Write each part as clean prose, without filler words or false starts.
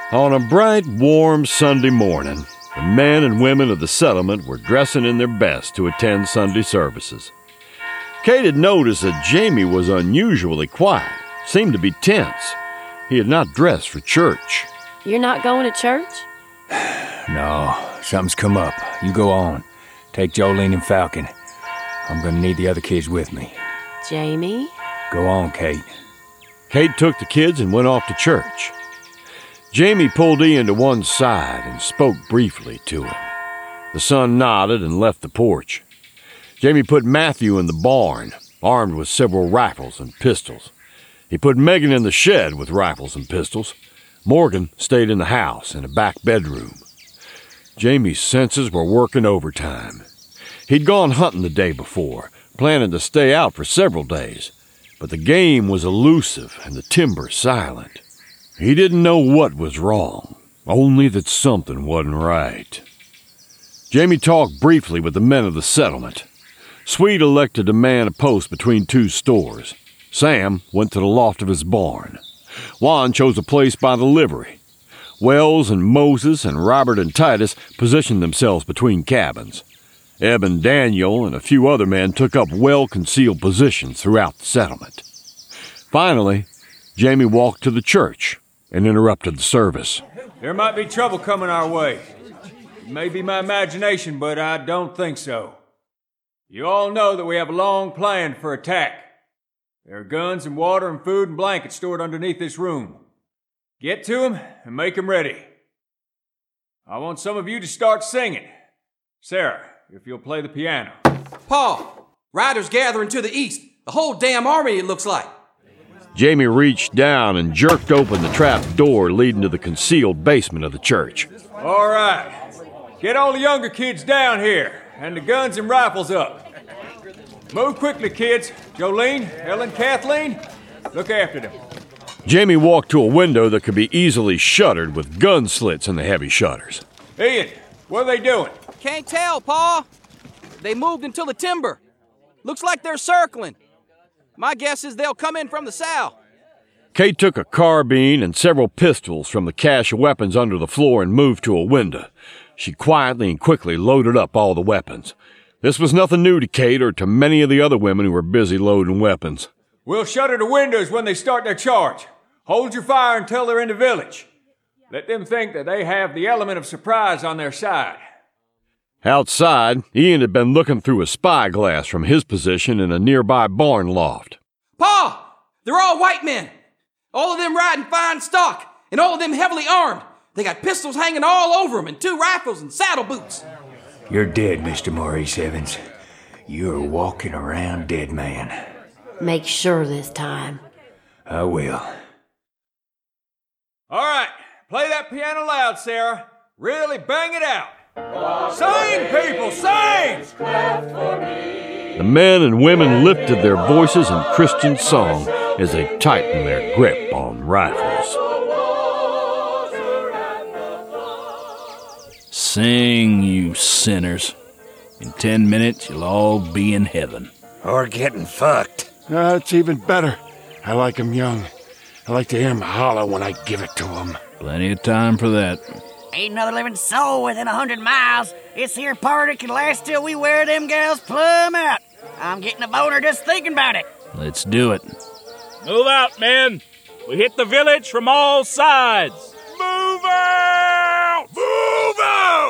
On a bright, warm Sunday morning, the men and women of the settlement were dressing in their best to attend Sunday services. Kate had noticed that Jamie was unusually quiet, seemed to be tense. He had not dressed for church. You're not going to church? No, something's come up. You go on. Take Jolene and Falcon. I'm gonna need the other kids with me. Jamie? Go on, Kate. Kate took the kids and went off to church. Jamie pulled Ian to one side and spoke briefly to him. The son nodded and left the porch. Jamie put Matthew in the barn, armed with several rifles and pistols. He put Megan in the shed with rifles and pistols. Morgan stayed in the house in a back bedroom. Jamie's senses were working overtime. He'd gone hunting the day before, planning to stay out for several days, but the game was elusive and the timber silent. He didn't know what was wrong, only that something wasn't right. Jamie talked briefly with the men of the settlement. Sweet elected to man a post between two stores. Sam went to the loft of his barn. Juan chose a place by the livery. Wells and Moses and Robert and Titus positioned themselves between cabins. Ebb and Daniel and a few other men took up well-concealed positions throughout the settlement. Finally, Jamie walked to the church and interrupted the service. There might be trouble coming our way. It may be my imagination, but I don't think so. You all know that we have a long plan for attack. There are guns and water and food and blankets stored underneath this room. Get to them and make them ready. I want some of you to start singing. Sarah, if you'll play the piano. Paul, riders gathering to the east. The whole damn army, it looks like. Jamie reached down and jerked open the trap door leading to the concealed basement of the church. All right. Get all the younger kids down here, and the guns and rifles up. Move quickly, kids. Jolene, Ellen, Kathleen, look after them. Jamie walked to a window that could be easily shuttered with gun slits in the heavy shutters. Ian, what are they doing? Can't tell, Pa. They moved into the timber. Looks like they're circling. My guess is they'll come in from the south. Kate took a carbine and several pistols from the cache of weapons under the floor and moved to a window. She quietly and quickly loaded up all the weapons. This was nothing new to Kate or to many of the other women who were busy loading weapons. We'll shutter the windows when they start their charge. Hold your fire until they're in the village. Let them think that they have the element of surprise on their side. Outside, Ian had been looking through a spyglass from his position in a nearby barn loft. Pa! They're all white men. All of them riding fine stock, and all of them heavily armed. They got pistols hanging all over them, and 2 rifles and saddle boots. You're dead, Mr. Maurice Evans. You're walking around dead man. Make sure this time. I will. All right, play that piano loud, Sarah. Really bang it out. Sing, people, sing! The men and women lifted their voices in Christian song as they tightened their grip on rifles. Sing, you sinners. In 10 minutes, you'll all be in heaven. Or getting fucked. It's even better. I like 'em young. I like to hear 'em holler when I give it to 'em. Plenty of time for that. Ain't another living soul within 100 miles. This here party can last till we wear them gals plumb out. I'm getting a boner just thinking about it. Let's do it. Move out, men. We hit the village from all sides. Move out! Move out!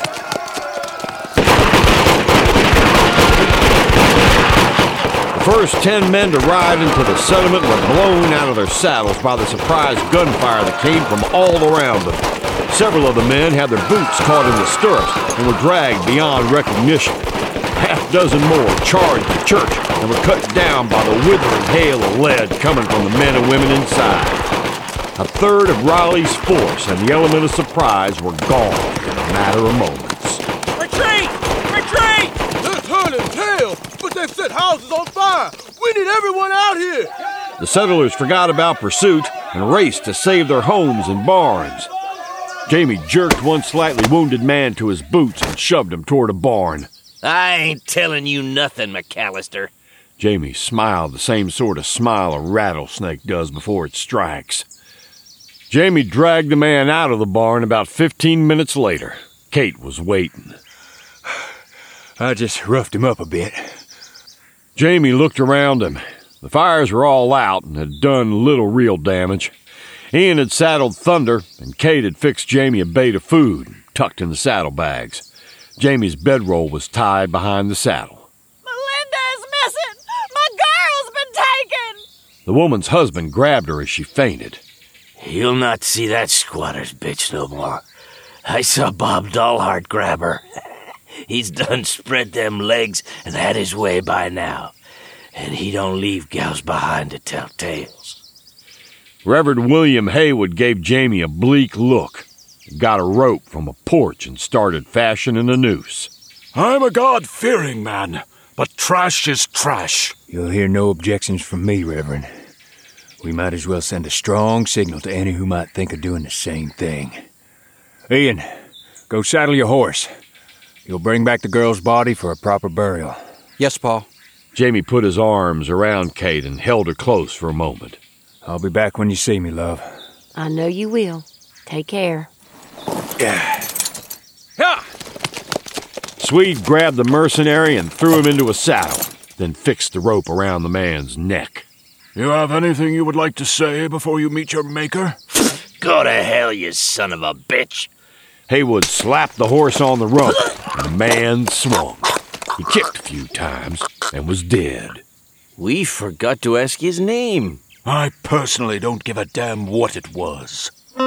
The first 10 men to ride into the settlement were blown out of their saddles by the surprise gunfire that came from all around them. Several of the men had their boots caught in the stirrups and were dragged beyond recognition. Half dozen more charged the church and were cut down by the withering hail of lead coming from the men and women inside. A third of Riley's force and the element of surprise were gone in a matter of moments. Retreat! Retreat! They're turning tail, but they've set houses on fire. We need everyone out here. The settlers forgot about pursuit and raced to save their homes and barns. Jamie jerked one slightly wounded man to his boots and shoved him toward a barn. I ain't telling you nothing, McAllister. Jamie smiled the same sort of smile a rattlesnake does before it strikes. Jamie dragged the man out of the barn about 15 minutes later. Kate was waiting. I just roughed him up a bit. Jamie looked around him. The fires were all out and had done little real damage. Ian had saddled Thunder, and Kate had fixed Jamie a bait of food, tucked in the saddlebags. Jamie's bedroll was tied behind the saddle. Melinda is missing! My girl's been taken! The woman's husband grabbed her as she fainted. You'll not see that squatter's bitch no more. I saw Bob Dalhart grab her. He's done spread them legs and had his way by now. And he don't leave gals behind to tell tales. Reverend William Haywood gave Jamie a bleak look, got a rope from a porch and started fashioning a noose. I'm a God-fearing man, but trash is trash. You'll hear no objections from me, Reverend. We might as well send a strong signal to any who might think of doing the same thing. Ian, go saddle your horse. You'll bring back the girl's body for a proper burial. Yes, Pa. Jamie put his arms around Kate and held her close for a moment. I'll be back when you see me, love. I know you will. Take care. Ha! Swede grabbed the mercenary and threw him into a saddle, then fixed the rope around the man's neck. You have anything you would like to say before you meet your maker? Go to hell, you son of a bitch. Haywood slapped the horse on the rump, and the man swung. He kicked a few times and was dead. We forgot to ask his name. I personally don't give a damn what it was.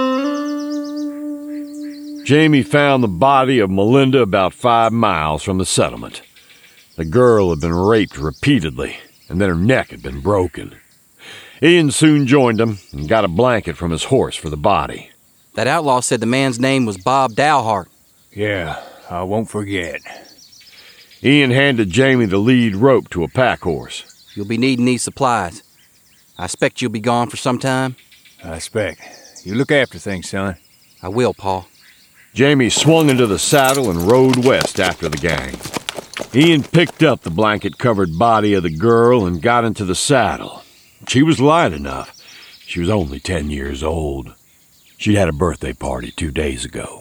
Jamie found the body of Melinda about 5 miles from the settlement. The girl had been raped repeatedly, and then her neck had been broken. Ian soon joined him and got a blanket from his horse for the body. That outlaw said the man's name was Bob Dalhart. Yeah, I won't forget. Ian handed Jamie the lead rope to a pack horse. You'll be needing these supplies. I expect you'll be gone for some time. I expect. You look after things, son. I will, Pa. Jamie swung into the saddle and rode west after the gang. Ian picked up the blanket-covered body of the girl and got into the saddle. She was light enough. She was only 10 years old. She'd had a birthday party 2 days ago.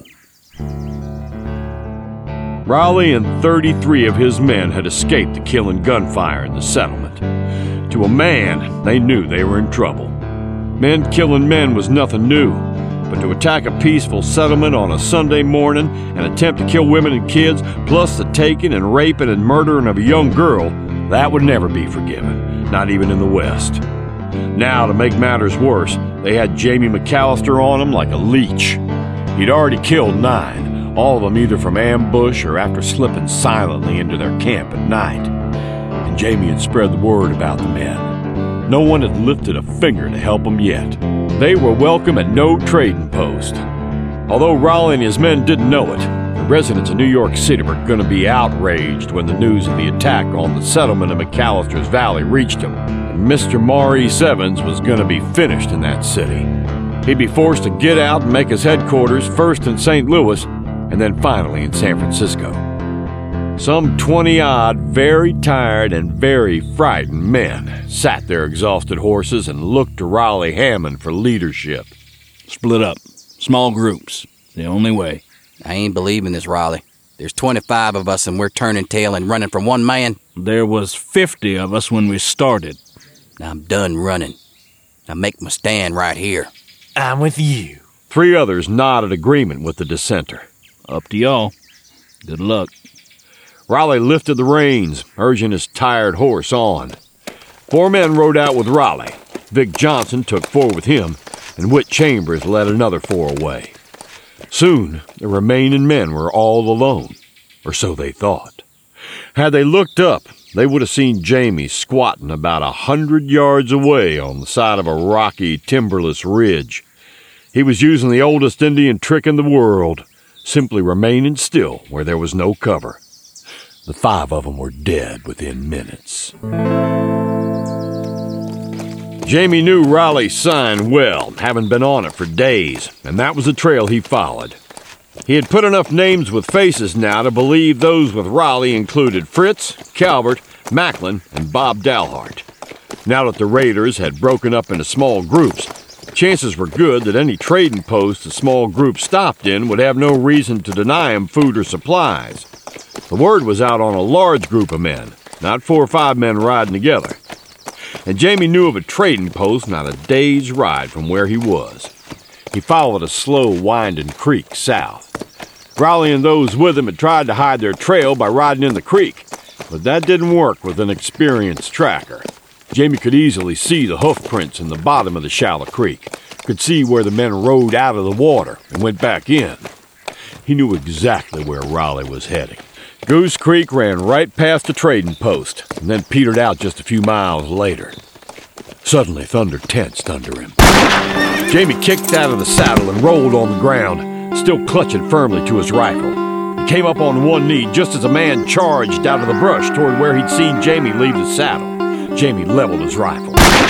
Raleigh and 33 of his men had escaped the killing gunfire in the settlement. To a man, they knew they were in trouble. Men killing men was nothing new, but to attack a peaceful settlement on a Sunday morning and attempt to kill women and kids, plus the taking and raping and murdering of a young girl, that would never be forgiven, not even in the West. Now, to make matters worse, they had Jamie McAllister on them like a leech. He'd already killed 9, all of them either from ambush or after slipping silently into their camp at night. And Jamie had spread the word about the men. No one had lifted a finger to help them yet. They were welcome at no trading post. Although Raleigh and his men didn't know it, the residents of New York City were going to be outraged when the news of the attack on the settlement of McAllister's Valley reached them. And Mr. Maurice Evans was going to be finished in that city. He'd be forced to get out and make his headquarters first in St. Louis and then finally in San Francisco. Some 20-odd, very tired and very frightened men sat their exhausted horses and looked to Raleigh Hammond for leadership. Split up. Small groups. The only way. I ain't believing this, Raleigh. There's 25 of us and we're turning tail and running from one man. There was 50 of us when we started. I'm done running. Now make my stand right here. I'm with you. 3 others nodded agreement with the dissenter. Up to y'all. Good luck. Raleigh lifted the reins, urging his tired horse on. 4 men rode out with Raleigh. Vic Johnson took 4 with him, and Whit Chambers led another 4 away. Soon, the remaining men were all alone, or so they thought. Had they looked up, they would have seen Jamie squatting about 100 yards away on the side of a rocky, timberless ridge. He was using the oldest Indian trick in the world, simply remaining still where there was no cover. The 5 of them were dead within minutes. Jamie knew Raleigh's sign well, having been on it for days, and that was the trail he followed. He had put enough names with faces now to believe those with Raleigh included Fritz, Calvert, Macklin, and Bob Dalhart. Now that the raiders had broken up into small groups, Chances were good that any trading post the small group stopped in would have no reason to deny him food or supplies. The word was out on a large group of men, not 4 or 5 men riding together. And Jamie knew of a trading post not a day's ride from where he was. He followed a slow, winding creek south. Raleigh and those with him had tried to hide their trail by riding in the creek, but that didn't work with an experienced tracker. Jamie could easily see the hoof prints in the bottom of the shallow creek, could see where the men rode out of the water and went back in. He knew exactly where Raleigh was heading. Goose Creek ran right past the trading post and then petered out just a few miles later. Suddenly, thunder tensed under him. Jamie kicked out of the saddle and rolled on the ground, still clutching firmly to his rifle. He came up on one knee just as a man charged out of the brush toward where he'd seen Jamie leave the saddle. Jamie leveled his rifle.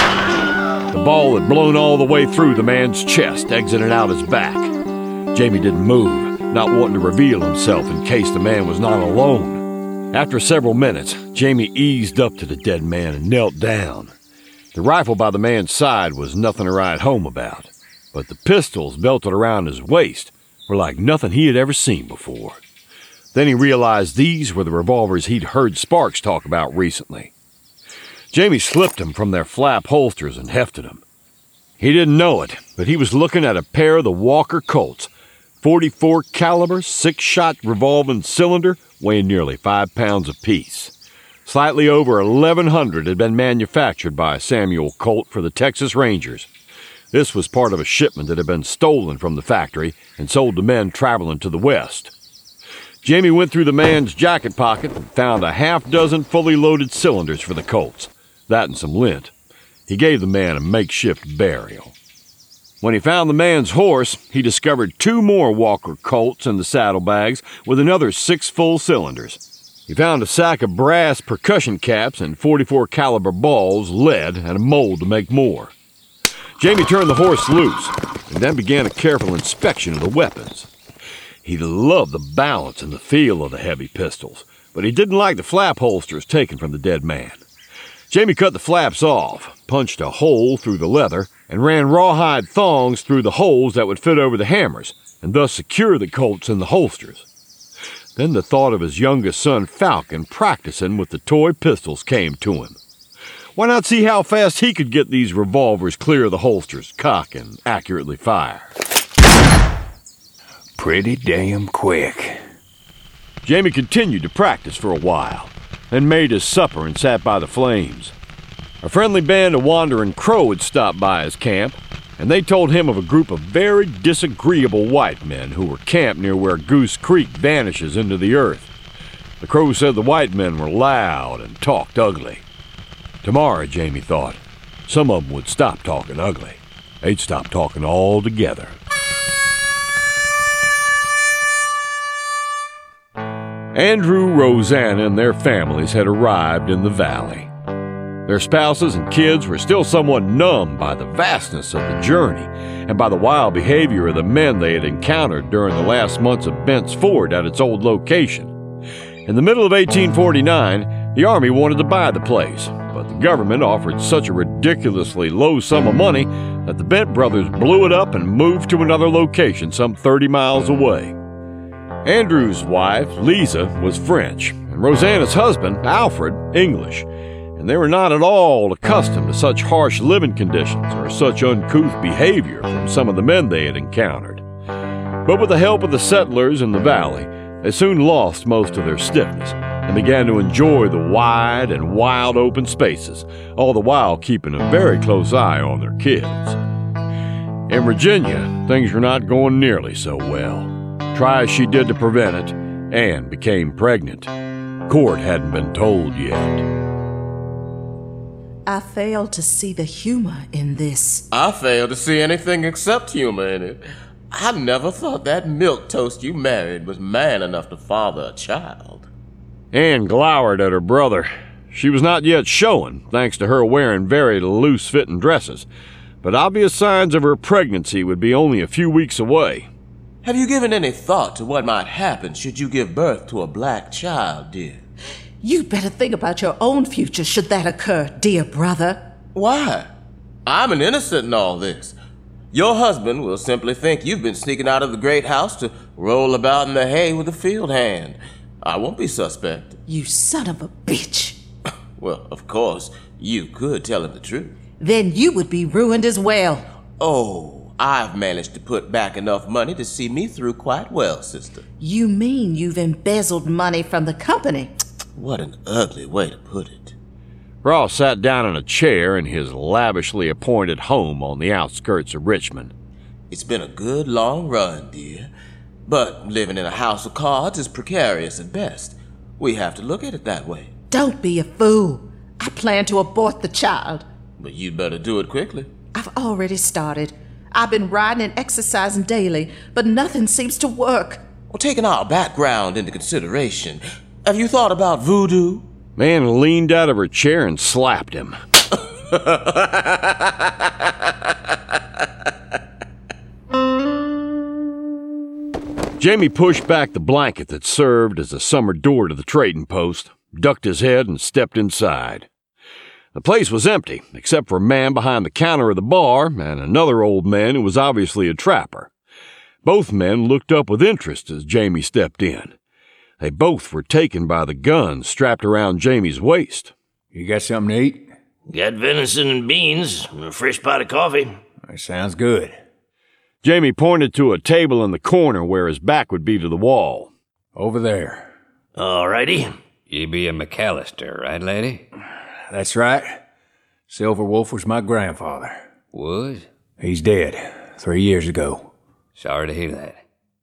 The ball had blown all the way through the man's chest, exiting out his back. Jamie didn't move, not wanting to reveal himself in case the man was not alone. After several minutes, Jamie eased up to the dead man and knelt down. The rifle by the man's side was nothing to write home about, but the pistols belted around his waist were like nothing he had ever seen before. Then he realized these were the revolvers he'd heard Sparks talk about recently. Jamie slipped them from their flap holsters and hefted them. He didn't know it, but he was looking at a pair of the Walker Colts, .44 caliber, 6-shot revolving cylinder, weighing nearly 5 pounds apiece. Slightly over 1,100 had been manufactured by Samuel Colt for the Texas Rangers. This was part of a shipment that had been stolen from the factory and sold to men traveling to the west. Jamie went through the man's jacket pocket and found a half-dozen fully loaded cylinders for the Colts. That and some lint. He gave the man a makeshift burial. When he found the man's horse, he discovered 2 more Walker Colts in the saddlebags with another 6 full cylinders. He found a sack of brass percussion caps and .44 caliber balls, lead, and a mold to make more. Jamie turned the horse loose and then began a careful inspection of the weapons. He loved the balance and the feel of the heavy pistols, but he didn't like the flap holsters taken from the dead man. Jamie cut the flaps off, punched a hole through the leather, and ran rawhide thongs through the holes that would fit over the hammers, and thus secure the Colts in the holsters. Then the thought of his youngest son Falcon practicing with the toy pistols came to him. Why not see how fast he could get these revolvers clear of the holsters, cock, and accurately fire? Pretty damn quick. Jamie continued to practice for a while, then made his supper and sat by the flames. A friendly band of wandering Crow had stopped by his camp, and they told him of a group of very disagreeable white men who were camped near where Goose Creek vanishes into the earth. The Crow said the white men were loud and talked ugly. Tomorrow, Jamie thought, some of them would stop talking ugly. They'd stop talking altogether. Andrew, Rosanna, and their families had arrived in the valley. Their spouses and kids were still somewhat numb by the vastness of the journey and by the wild behavior of the men they had encountered during the last months of Bent's Ford at its old location. In the middle of 1849, the Army wanted to buy the place, but the government offered such a ridiculously low sum of money that the Bent brothers blew it up and moved to another location some 30 miles away. Andrew's wife, Lisa, was French, and Rosanna's husband, Alfred, English, and they were not at all accustomed to such harsh living conditions or such uncouth behavior from some of the men they had encountered. But with the help of the settlers in the valley, they soon lost most of their stiffness and began to enjoy the wide and wild open spaces, all the while keeping a very close eye on their kids. In Virginia, things were not going nearly so well. Try as she did to prevent it, Anne became pregnant. Court hadn't been told yet. I fail to see the humor in this. I fail to see anything except humor in it. I never thought that milquetoast you married was man enough to father a child. Anne glowered at her brother. She was not yet showing, thanks to her wearing very loose-fitting dresses, but obvious signs of her pregnancy would be only a few weeks away. Have you given any thought to what might happen should you give birth to a black child, dear? You'd better think about your own future should that occur, dear brother. Why? I'm an innocent in all this. Your husband will simply think you've been sneaking out of the great house to roll about in the hay with a field hand. I won't be suspect. You son of a bitch. Well, of course, you could tell him the truth. Then you would be ruined as well. Oh, I've managed to put back enough money to see me through quite well, sister. You mean you've embezzled money from the company? What an ugly way to put it. Ross sat down in a chair in his lavishly appointed home on the outskirts of Richmond. It's been a good long run, dear. But living in a house of cards is precarious at best. We have to look at it that way. Don't be a fool. I plan to abort the child. But you'd better do it quickly. I've already started. I've been riding and exercising daily, but nothing seems to work. Well, taking our background into consideration, have you thought about voodoo? Man leaned out of her chair and slapped him. Jamie pushed back the blanket that served as a summer door to the trading post, ducked his head, and stepped inside. The place was empty, except for a man behind the counter of the bar and another old man who was obviously a trapper. Both men looked up with interest as Jamie stepped in. They both were taken by the guns strapped around Jamie's waist. You got something to eat? Got venison and beans, and a fresh pot of coffee. That sounds good. Jamie pointed to a table in the corner where his back would be to the wall. Over there. All righty. Ye be a McAllister, right, lady? That's right. Silver Wolf was my grandfather. Was? He's dead 3 years ago. Sorry to hear that.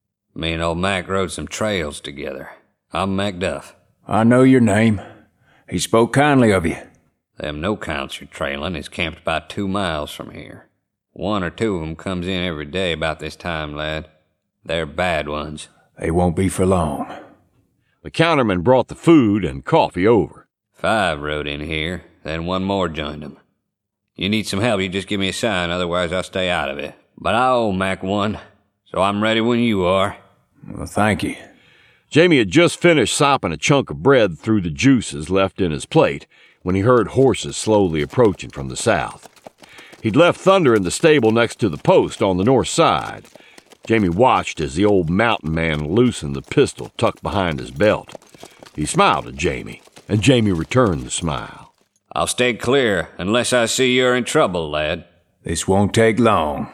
Me and old Mac rode some trails together. I'm Macduff. I know your name. He spoke kindly of you. Them no-counts you're trailing is camped about 2 miles from here. 1 or 2 of 'em comes in every day about this time, lad. They're bad ones. They won't be for long. The counterman brought the food and coffee over. 5 rode in here, then 1 more joined 'em. You need some help, you just give me a sign, otherwise I'll stay out of it. But I owe Mac 1, so I'm ready when you are. Well, thank you. Jamie had just finished sopping a chunk of bread through the juices left in his plate when he heard horses slowly approaching from the south. He'd left Thunder in the stable next to the post on the north side. Jamie watched as the old mountain man loosened the pistol tucked behind his belt. He smiled at Jamie, and Jamie returned the smile. I'll stay clear unless I see you're in trouble, lad. This won't take long.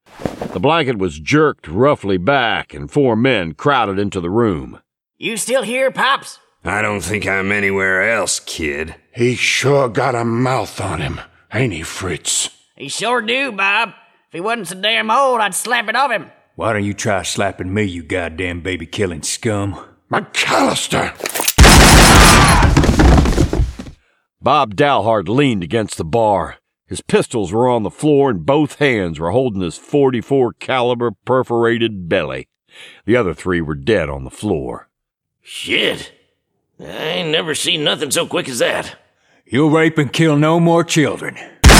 The blanket was jerked roughly back, and 4 men crowded into the room. You still here, Pops? I don't think I'm anywhere else, kid. He sure got a mouth on him, ain't he, Fritz? He sure do, Bob. If he wasn't so damn old, I'd slap it off him. Why don't you try slapping me, you goddamn baby-killing scum? McAllister! Bob Dalhart leaned against the bar. His pistols were on the floor and both hands were holding his .44 caliber perforated belly. The other 3 were dead on the floor. Shit. I ain't never seen nothing so quick as that. You'll rape and kill no more children.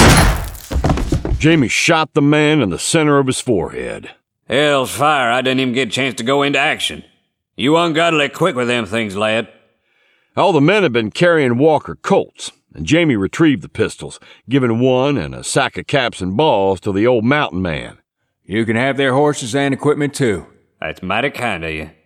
Jamie shot the man in the center of his forehead. Hell's fire, I didn't even get a chance to go into action. You ungodly quick with them things, lad. All the men had been carrying Walker Colts, and Jamie retrieved the pistols, giving 1 and a sack of caps and balls to the old mountain man. You can have their horses and equipment, too. That's mighty kind of you.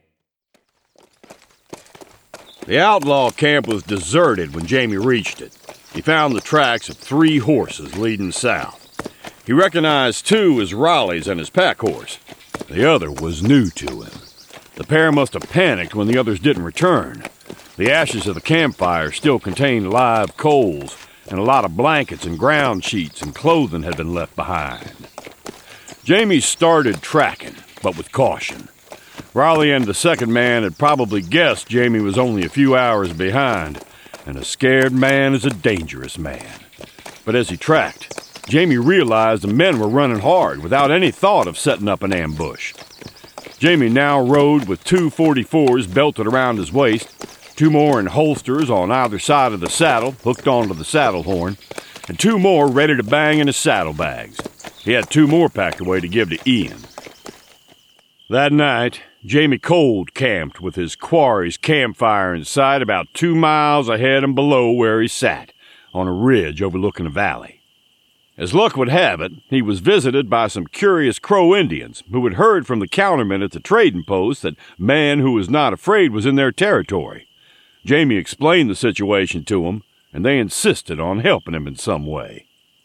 The outlaw camp was deserted when Jamie reached it. He found the tracks of 3 horses leading south. He recognized 2 as Raleigh's and his pack horse. The other was new to him. The pair must have panicked when the others didn't return. The ashes of the campfire still contained live coals, and a lot of blankets and ground sheets and clothing had been left behind. Jamie started tracking, but with caution. Raleigh and the second man had probably guessed Jamie was only a few hours behind, and a scared man is a dangerous man. But as he tracked, Jamie realized the men were running hard without any thought of setting up an ambush. Jamie now rode with 2 .44s belted around his waist, 2 more in holsters on either side of the saddle, hooked onto the saddle horn, and 2 more ready to bang in his saddlebags. He had 2 more packed away to give to Ian. That night, Jamie cold camped with his quarry's campfire in sight about 2 miles ahead and below where he sat, on a ridge overlooking a valley. As luck would have it, he was visited by some curious Crow Indians who had heard from the counterman at the trading post that Man Who Was Not Afraid was in their territory. Jamie explained the situation to them, and they insisted on helping him in some way.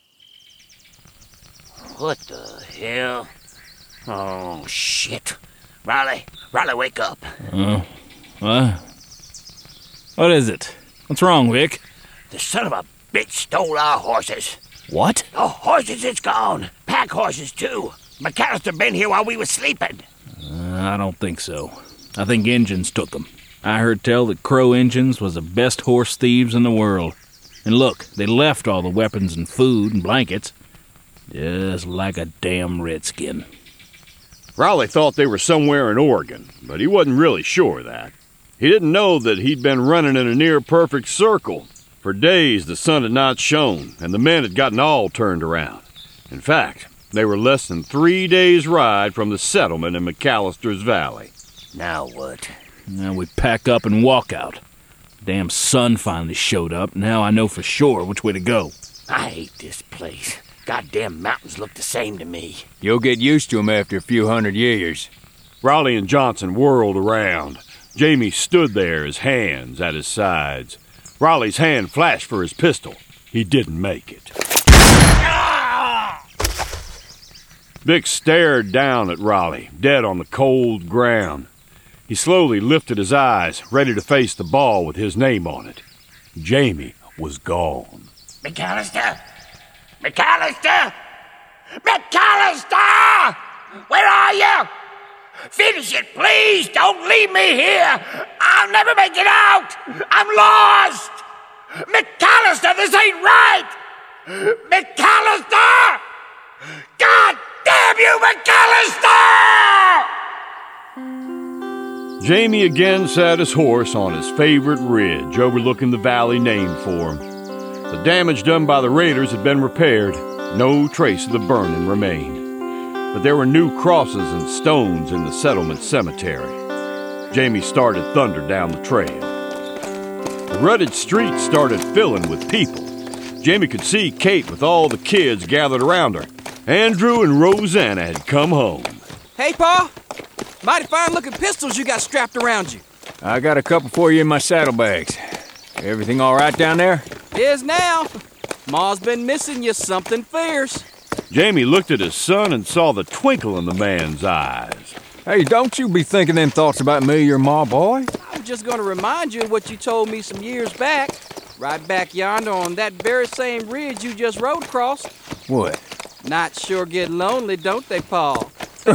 What the hell? Oh, shit. Riley, wake up. What? What is it? What's wrong, Vic? The son of a bitch stole our horses. What? Oh, horses is gone. Pack horses, too. McAllister been here while we was sleeping. I don't think so. I think Injuns took them. I heard tell that Crow Injuns was the best horse thieves in the world. And look, they left all the weapons and food and blankets. Just like a damn redskin. Riley thought they were somewhere in Oregon, but he wasn't really sure of that. He didn't know that he'd been running in a near-perfect circle. For days the sun had not shone, and the men had gotten all turned around. In fact, they were less than 3 days' ride from the settlement in McAllister's Valley. Now what? Now we pack up and walk out. Damn sun finally showed up. Now I know for sure which way to go. I hate this place. Goddamn mountains look the same to me. You'll get used to them after a few hundred years. Riley and Johnson whirled around. Jamie stood there, his hands at his sides. Riley's hand flashed for his pistol. He didn't make it. Vic stared down at Riley, dead on the cold ground. He slowly lifted his eyes, ready to face the ball with his name on it. Jamie was gone. McAllister! McAllister! McAllister! Where are you? Finish it, please! Don't leave me here! I'll never make it out! I'm lost! McAllister, this ain't right! McAllister! God damn you, McAllister! Jamie again sat his horse on his favorite ridge overlooking the valley named for him. The damage done by the raiders had been repaired. No trace of the burning remained. But there were new crosses and stones in the settlement cemetery. Jamie started thunder down the trail. The rutted streets started filling with people. Jamie could see Kate with all the kids gathered around her. Andrew and Rosanna had come home. Hey, Pa! Mighty fine-looking pistols you got strapped around you. I got a couple for you in my saddlebags. Everything all right down there? Is now. Ma's been missing you something fierce. Jamie looked at his son and saw the twinkle in the man's eyes. Hey, don't you be thinking them thoughts about me, your ma, boy. I was just going to remind you of what you told me some years back. Right back yonder on that very same ridge you just rode across. What? Nights sure get lonely, don't they, Pa?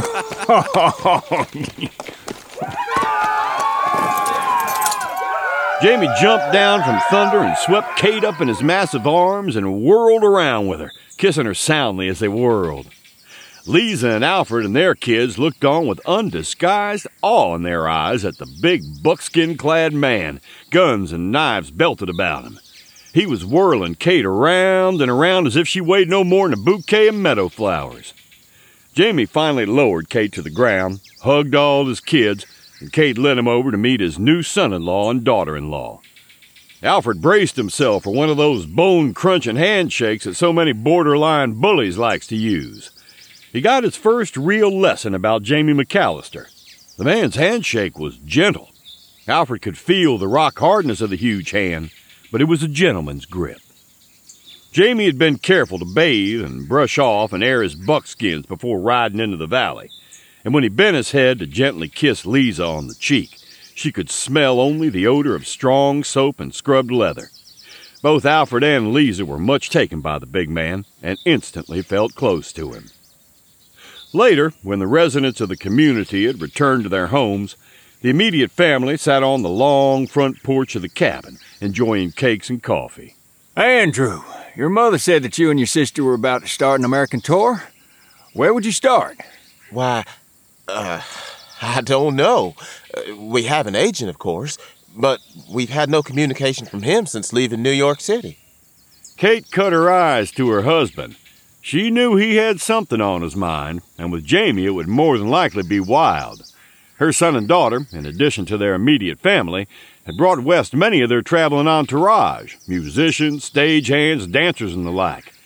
Jamie jumped down from thunder and swept Kate up in his massive arms and whirled around with her, kissing her soundly as they whirled. Lisa and Alfred and their kids looked on with undisguised awe in their eyes at the big buckskin-clad man, guns and knives belted about him. He was whirling Kate around and around as if she weighed no more than a bouquet of meadow flowers. Jamie finally lowered Kate to the ground, hugged all his kids, and Kate led him over to meet his new son-in-law and daughter-in-law. Alfred braced himself for one of those bone-crunching handshakes that so many borderline bullies likes to use. He got his first real lesson about Jamie McAllister. The man's handshake was gentle. Alfred could feel the rock hardness of the huge hand, but it was a gentleman's grip. Jamie had been careful to bathe and brush off and air his buckskins before riding into the valley, and when he bent his head to gently kiss Lisa on the cheek, she could smell only the odor of strong soap and scrubbed leather. Both Alfred and Lisa were much taken by the big man and instantly felt close to him. Later, when the residents of the community had returned to their homes, the immediate family sat on the long front porch of the cabin, enjoying cakes and coffee. Andrew, your mother said that you and your sister were about to start an American tour. Where would you start? Why, I don't know. We have an agent, of course, but we've had no communication from him since leaving New York City. Kate cut her eyes to her husband. She knew he had something on his mind, and with Jamie it would more than likely be wild. Her son and daughter, in addition to their immediate family, had brought west many of their traveling entourage, musicians, stagehands, dancers, and the like.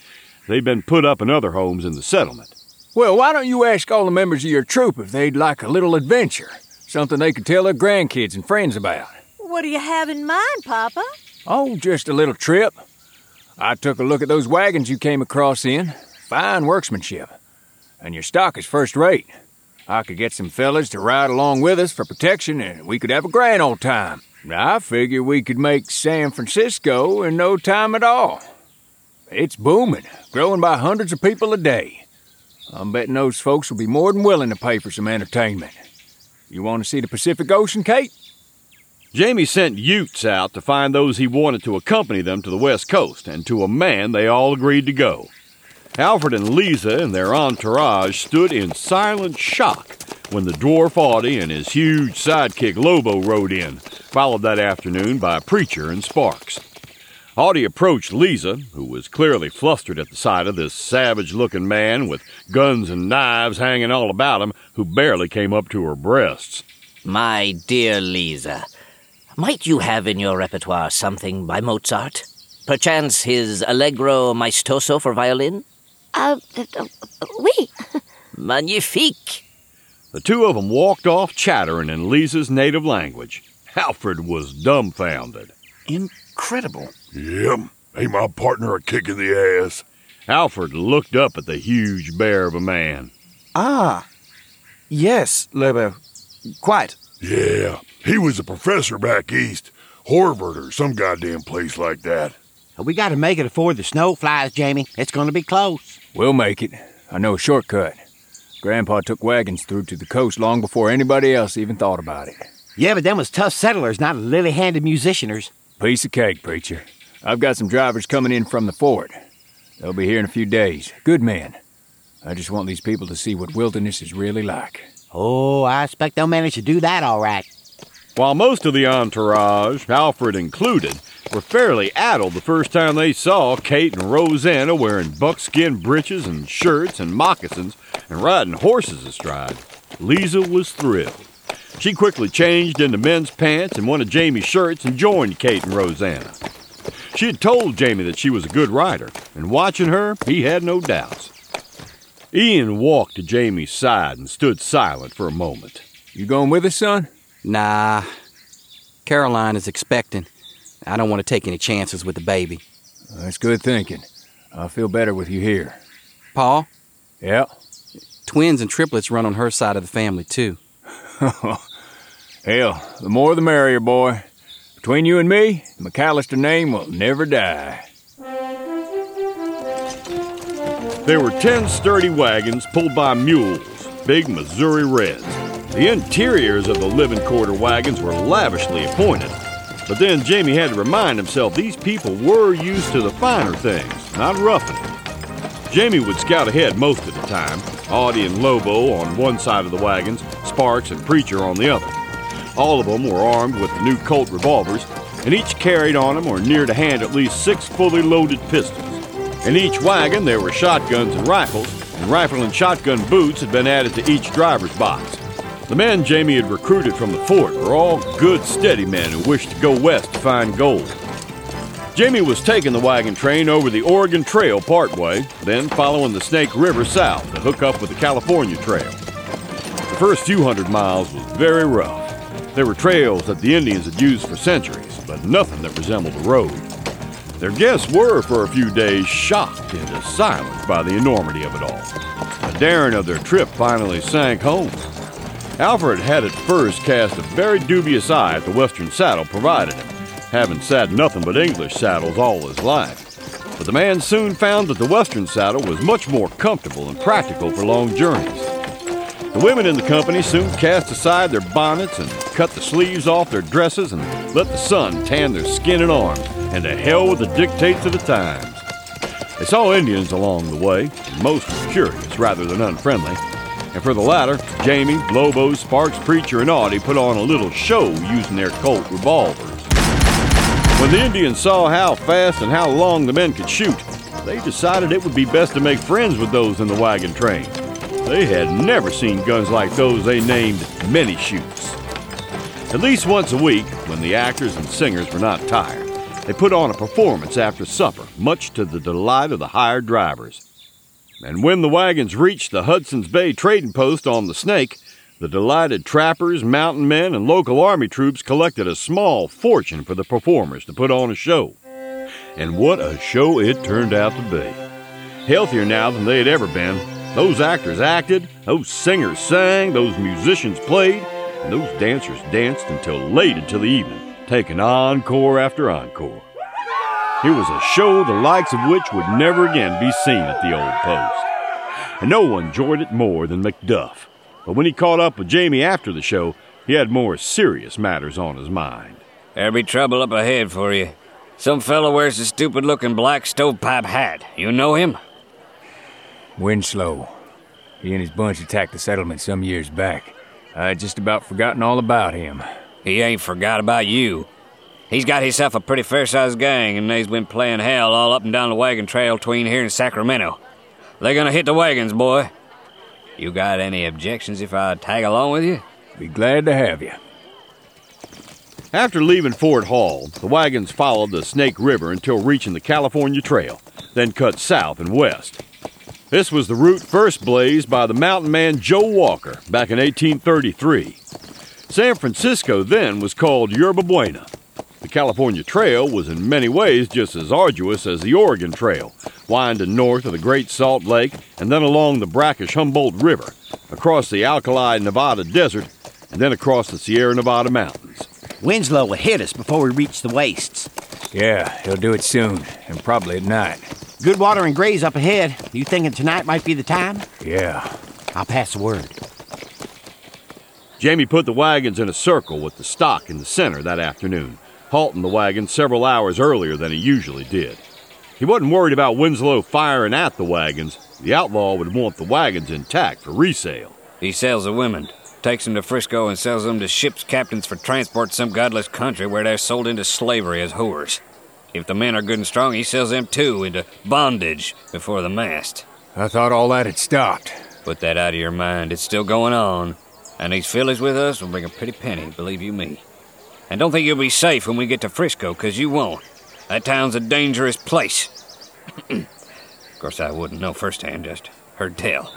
They'd been put up in other homes in the settlement. Well, why don't you ask all the members of your troop if they'd like a little adventure? Something they could tell their grandkids and friends about. What do you have in mind, Papa? Oh, just a little trip. I took a look at those wagons you came across in. Fine workmanship. And your stock is first rate. I could get some fellas to ride along with us for protection, and we could have a grand old time. I figure we could make San Francisco in no time at all. It's booming, growing by hundreds of people a day. I'm betting those folks will be more than willing to pay for some entertainment. You want to see the Pacific Ocean, Kate? Jamie sent Utes out to find those he wanted to accompany them to the West Coast, and to a man they all agreed to go. Alfred and Lisa and their entourage stood in silent shock when the dwarf Audie and his huge sidekick Lobo rode in, followed that afternoon by Preacher and Sparks. Audie approached Lisa, who was clearly flustered at the sight of this savage-looking man with guns and knives hanging all about him, who barely came up to her breasts. My dear Lisa, might you have in your repertoire something by Mozart? Perchance his Allegro Maestoso for violin? Oui. Magnifique. The two of them walked off chattering in Lisa's native language. Alfred was dumbfounded. Incredible. Yep. Ain't my partner a kick in the ass? Alfred looked up at the huge bear of a man. Ah. Yes, Lobo. Quite. Yeah. He was a professor back east. Harvard or some goddamn place like that. We gotta make it before the snow flies, Jamie. It's gonna be close. We'll make it. I know a shortcut. Grandpa took wagons through to the coast long before anybody else even thought about it. Yeah, but them was tough settlers, not lily-handed musicianers. Piece of cake, Preacher. I've got some drivers coming in from the fort. They'll be here in a few days. Good men. I just want these people to see what wilderness is really like. Oh, I expect they'll manage to do that all right. While most of the entourage, Alfred included, were fairly addled the first time they saw Kate and Rosanna wearing buckskin breeches and shirts and moccasins and riding horses astride, Lisa was thrilled. She quickly changed into men's pants and one of Jamie's shirts and joined Kate and Rosanna. She had told Jamie that she was a good rider, and watching her, he had no doubts. Ian walked to Jamie's side and stood silent for a moment. You going with us, son? Nah. Caroline is expecting. I don't want to take any chances with the baby. That's good thinking. I feel better with you here. Pa? Yeah? Twins and triplets run on her side of the family, too. Hell, the more the merrier, boy. Between you and me, the McAllister name will never die. There were 10 sturdy wagons pulled by mules, big Missouri Reds. The interiors of the living quarter wagons were lavishly appointed. But then Jamie had to remind himself these people were used to the finer things, not roughing it. Jamie would scout ahead most of the time, Audie and Lobo on one side of the wagons, Sparks and Preacher on the other. All of them were armed with the new Colt revolvers, and each carried on them or near to hand at least 6 fully loaded pistols. In each wagon there were shotguns and rifles, and rifle and shotgun boots had been added to each driver's box. The men Jamie had recruited from the fort were all good, steady men who wished to go west to find gold. Jamie was taking the wagon train over the Oregon Trail partway, then following the Snake River south to hook up with the California Trail. The first few hundred miles was very rough. There were trails that the Indians had used for centuries, but nothing that resembled a road. Their guests were, for a few days, shocked into silence by the enormity of it all. The daring of their trip finally sank home. Alfred had at first cast a very dubious eye at the Western saddle provided him, having sat nothing but English saddles all his life. But the man soon found that the Western saddle was much more comfortable and practical for long journeys. The women in the company soon cast aside their bonnets and cut the sleeves off their dresses and let the sun tan their skin and arms, and to hell with the dictates of the times. They saw Indians along the way, and most were curious rather than unfriendly. And for the latter, Jamie, Lobo, Sparks, Preacher, and Audie put on a little show using their Colt revolvers. When the Indians saw how fast and how long the men could shoot, they decided it would be best to make friends with those in the wagon train. They had never seen guns like those they named many-shoots. At least once a week, when the actors and singers were not tired, They put on a performance after supper, much to the delight of the hired drivers. And when the wagons reached the Hudson's Bay trading post on the Snake, the delighted trappers, mountain men, and local army troops collected a small fortune for the performers to put on a show. And what a show it turned out to be. Healthier now than they had ever been. Those actors acted, those singers sang, those musicians played, and those dancers danced until late into the evening, taking encore after encore. It was a show the likes of which would never again be seen at the old post. And no one enjoyed it more than Macduff. But when he caught up with Jamie after the show, he had more serious matters on his mind. There'll be trouble up ahead for you. Some fellow wears a stupid-looking black stovepipe hat. You know him? Winslow. He and his bunch attacked the settlement some years back. I'd just about forgotten all about him. He ain't forgot about you. He's got himself a pretty fair-sized gang, and they's been playing hell all up and down the wagon trail between here and Sacramento. They're gonna hit the wagons, boy. You got any objections if I tag along with you? Be glad to have you. After leaving Fort Hall, the wagons followed the Snake River until reaching the California Trail, then cut south and west. This was the route first blazed by the mountain man Joe Walker back in 1833. San Francisco then was called Yerba Buena. The California Trail was in many ways just as arduous as the Oregon Trail, winding north of the Great Salt Lake and then along the brackish Humboldt River, across the alkali Nevada desert, and then across the Sierra Nevada mountains. Winslow will hit us before we reach the wastes. Yeah, he'll do it soon, and probably at night. Good water and graze up ahead. You thinking tonight might be the time? Yeah. I'll pass the word. Jamie put the wagons in a circle with the stock in the center that afternoon, halting the wagon several hours earlier than he usually did. He wasn't worried about Winslow firing at the wagons. The outlaw would want the wagons intact for resale. He sells the women, takes them to Frisco and sells them to ship's captains for transport to some godless country where they're sold into slavery as whores. If the men are good and strong, he sells them too into bondage before the mast. I thought all that had stopped. Put that out of your mind. It's still going on. And these fillies with us will bring a pretty penny, believe you me. And don't think you'll be safe when we get to Frisco, 'cause you won't. That town's a dangerous place. Of course, I wouldn't know firsthand, just heard tell.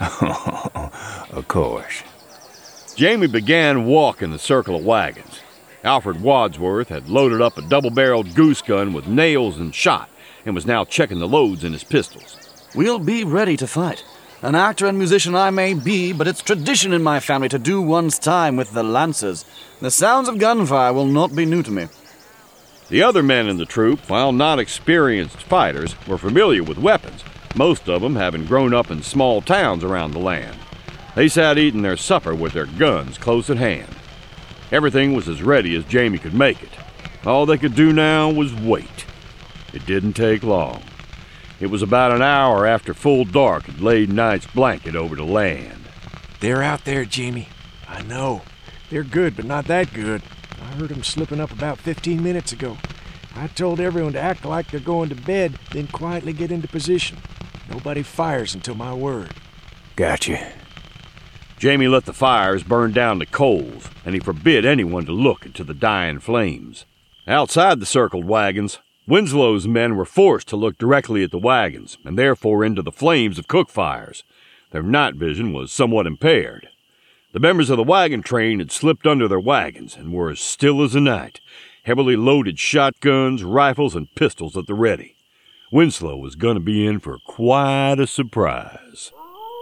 Of course. Jamie began walking the circle of wagons. Alfred Wadsworth had loaded up a double-barreled goose gun with nails and shot and was now checking the loads in his pistols. We'll be ready to fight. An actor and musician I may be, but it's tradition in my family to do one's time with the Lancers. The sounds of gunfire will not be new to me. The other men in the troop, while not experienced fighters, were familiar with weapons, most of them having grown up in small towns around the land. They sat eating their supper with their guns close at hand. Everything was as ready as Jamie could make it. All they could do now was wait. It didn't take long. It was about an hour after full dark had laid night's blanket over the land. They're out there, Jamie. I know. They're good, but not that good. I heard them slipping up about 15 minutes ago. I told everyone to act like they're going to bed, then quietly get into position. Nobody fires until my word. Gotcha. Jamie let the fires burn down the coals, and he forbid anyone to look into the dying flames. Outside the circled wagons, Winslow's men were forced to look directly at the wagons, and therefore into the flames of cook fires. Their night vision was somewhat impaired. The members of the wagon train had slipped under their wagons and were as still as the night, heavily loaded shotguns, rifles, and pistols at the ready. Winslow was going to be in for quite a surprise.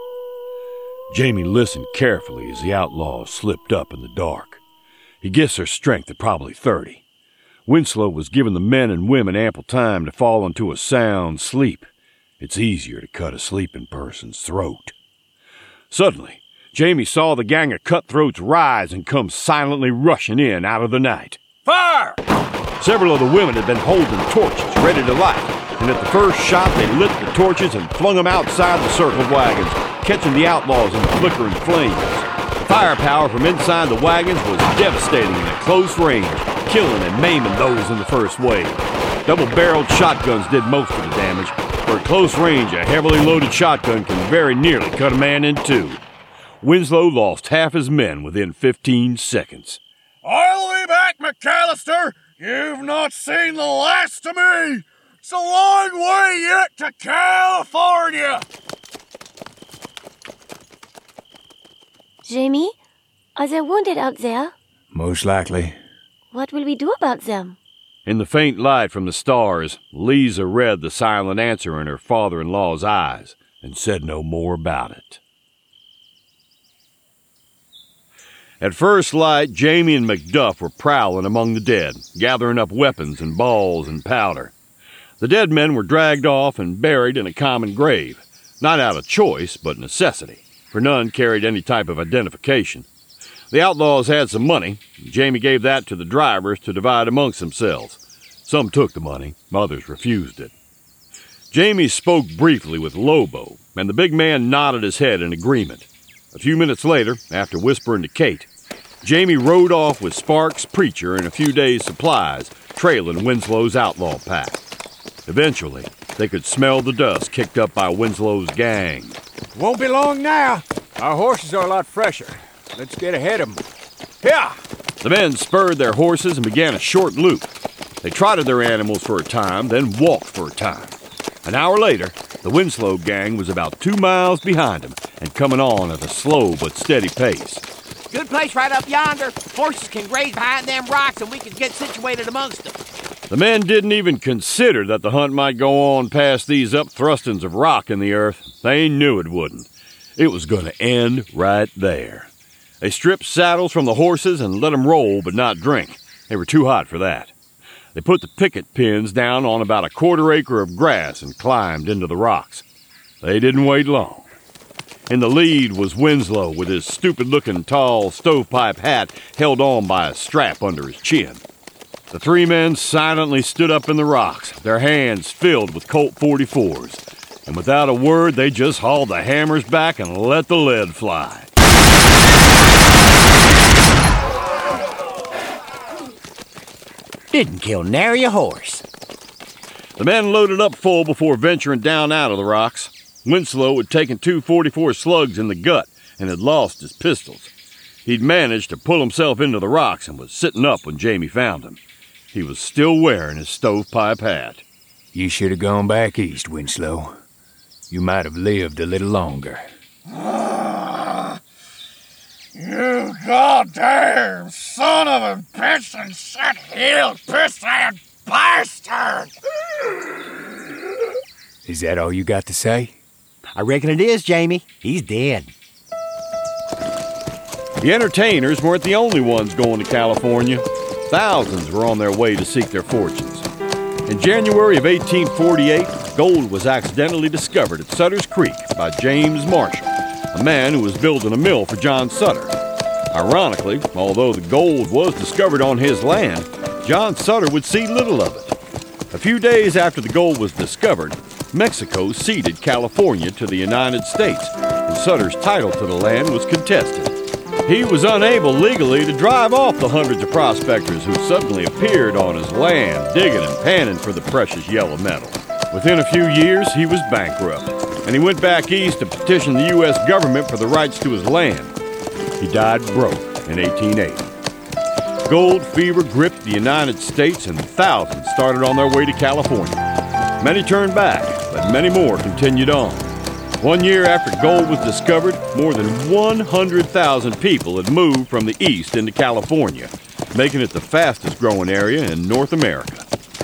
Jamie listened carefully as the outlaws slipped up in the dark. He guessed their strength at probably 30. Winslow was giving the men and women ample time to fall into a sound sleep. It's easier to cut a sleeping person's throat. Suddenly, Jamie saw the gang of cutthroats rise and come silently rushing in out of the night. Fire! Several of the women had been holding torches ready to light, and at the first shot they lit the torches and flung them outside the circled wagons, catching the outlaws in the flickering flames. Firepower from inside the wagons was devastating at close range, killing and maiming those in the first wave. Double-barreled shotguns did most of the damage, for at close range a heavily loaded shotgun can very nearly cut a man in two. Winslow lost half his men within 15 seconds. I'll be back, McAllister! You've not seen the last of me! It's a long way yet to California! Jamie, are they wounded out there? Most likely. What will we do about them? In the faint light from the stars, Lisa read the silent answer in her father-in-law's eyes and said no more about it. At first light, Jamie and McDuff were prowling among the dead, gathering up weapons and balls and powder. The dead men were dragged off and buried in a common grave, not out of choice, but necessity, for none carried any type of identification. The outlaws had some money. Jamie gave that to the drivers to divide amongst themselves. Some took the money, others refused it. Jamie spoke briefly with Lobo, and the big man nodded his head in agreement. A few minutes later, after whispering to Kate, Jamie rode off with Sparks, Preacher, and a few days' supplies, trailing Winslow's outlaw pack. Eventually, they could smell the dust kicked up by Winslow's gang. Won't be long now. Our horses are a lot fresher. Let's get ahead of them. Here! The men spurred their horses and began a short loop. They trotted their animals for a time, then walked for a time. An hour later, the Winslow gang was about 2 miles behind them and coming on at a slow but steady pace. Good place right up yonder. Horses can graze behind them rocks and we can get situated amongst them. The men didn't even consider that the hunt might go on past these up-thrustings of rock in the earth. They knew it wouldn't. It was going to end right there. They stripped saddles from the horses and let them roll but not drink. They were too hot for that. They put the picket pins down on about a quarter acre of grass and climbed into the rocks. They didn't wait long. In the lead was Winslow with his stupid-looking tall stovepipe hat held on by a strap under his chin. The 3 men silently stood up in the rocks, their hands filled with Colt 44s, and without a word they just hauled the hammers back and let the lead fly. Didn't kill nary a horse. The men loaded up full before venturing down out of the rocks. Winslow had taken 2 .44 slugs in the gut and had lost his pistols. He'd managed to pull himself into the rocks and was sitting up when Jamie found him. He was still wearing his stovepipe hat. You should have gone back east, Winslow. You might have lived a little longer. You goddamn son of a bitch and shit-heeled piss-ass bastard! Is that all you got to say? I reckon it is, Jamie. He's dead. The entertainers weren't the only ones going to California. Thousands were on their way to seek their fortunes. In January of 1848, gold was accidentally discovered at Sutter's Creek by James Marshall, a man who was building a mill for John Sutter. Ironically, although the gold was discovered on his land, John Sutter would see little of it. A few days after the gold was discovered, Mexico ceded California to the United States, and Sutter's title to the land was contested. He was unable legally to drive off the hundreds of prospectors who suddenly appeared on his land, digging and panning for the precious yellow metal. Within a few years, he was bankrupt, and he went back east to petition the U.S. government for the rights to his land. He died broke in 1880. Gold fever gripped the United States, and thousands started on their way to California. Many turned back, but many more continued on. 1 year after gold was discovered, more than 100,000 people had moved from the east into California, making it the fastest growing area in North America.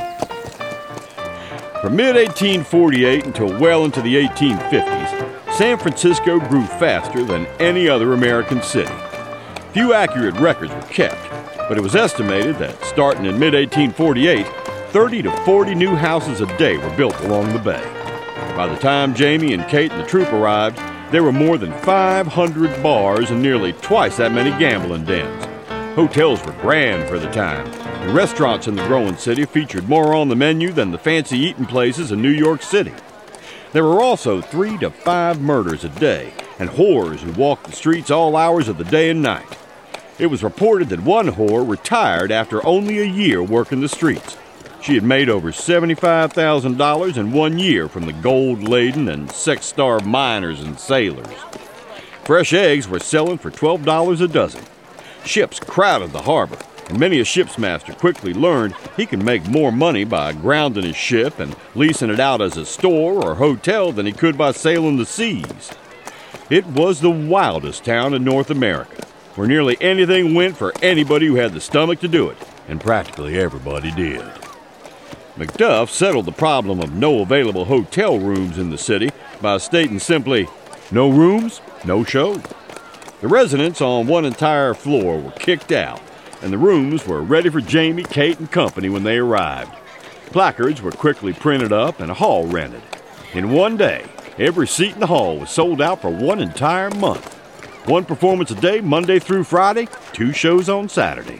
From mid-1848 until well into the 1850s, San Francisco grew faster than any other American city. Few accurate records were kept, but it was estimated that starting in mid-1848, 30 to 40 new houses a day were built along the bay. By the time Jamie and Kate and the troop arrived, there were more than 500 bars and nearly twice that many gambling dens. Hotels were grand for the time, and restaurants in the growing city featured more on the menu than the fancy eating places in New York City. There were also 3 to 5 murders a day, and whores who walked the streets all hours of the day and night. It was reported that one whore retired after only a year working the streets. She had made over $75,000 in 1 year from the gold-laden and sex-starved miners and sailors. Fresh eggs were selling for $12 a dozen. Ships crowded the harbor, and many a ship's master quickly learned he could make more money by grounding his ship and leasing it out as a store or hotel than he could by sailing the seas. It was the wildest town in North America, where nearly anything went for anybody who had the stomach to do it, and practically everybody did. McDuff settled the problem of no available hotel rooms in the city by stating simply, "No rooms, no show." The residents on one entire floor were kicked out, and the rooms were ready for Jamie, Kate, and company when they arrived. Placards were quickly printed up and a hall rented. In one day, every seat in the hall was sold out for one entire month. One performance a day, Monday through Friday, 2 shows on Saturday.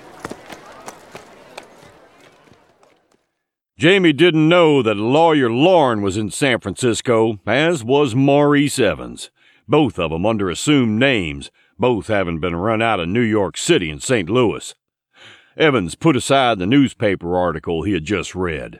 Jamie didn't know that lawyer Lorne was in San Francisco, as was Maurice Evans, both of them under assumed names, both having been run out of New York City and St. Louis. Evans put aside the newspaper article he had just read.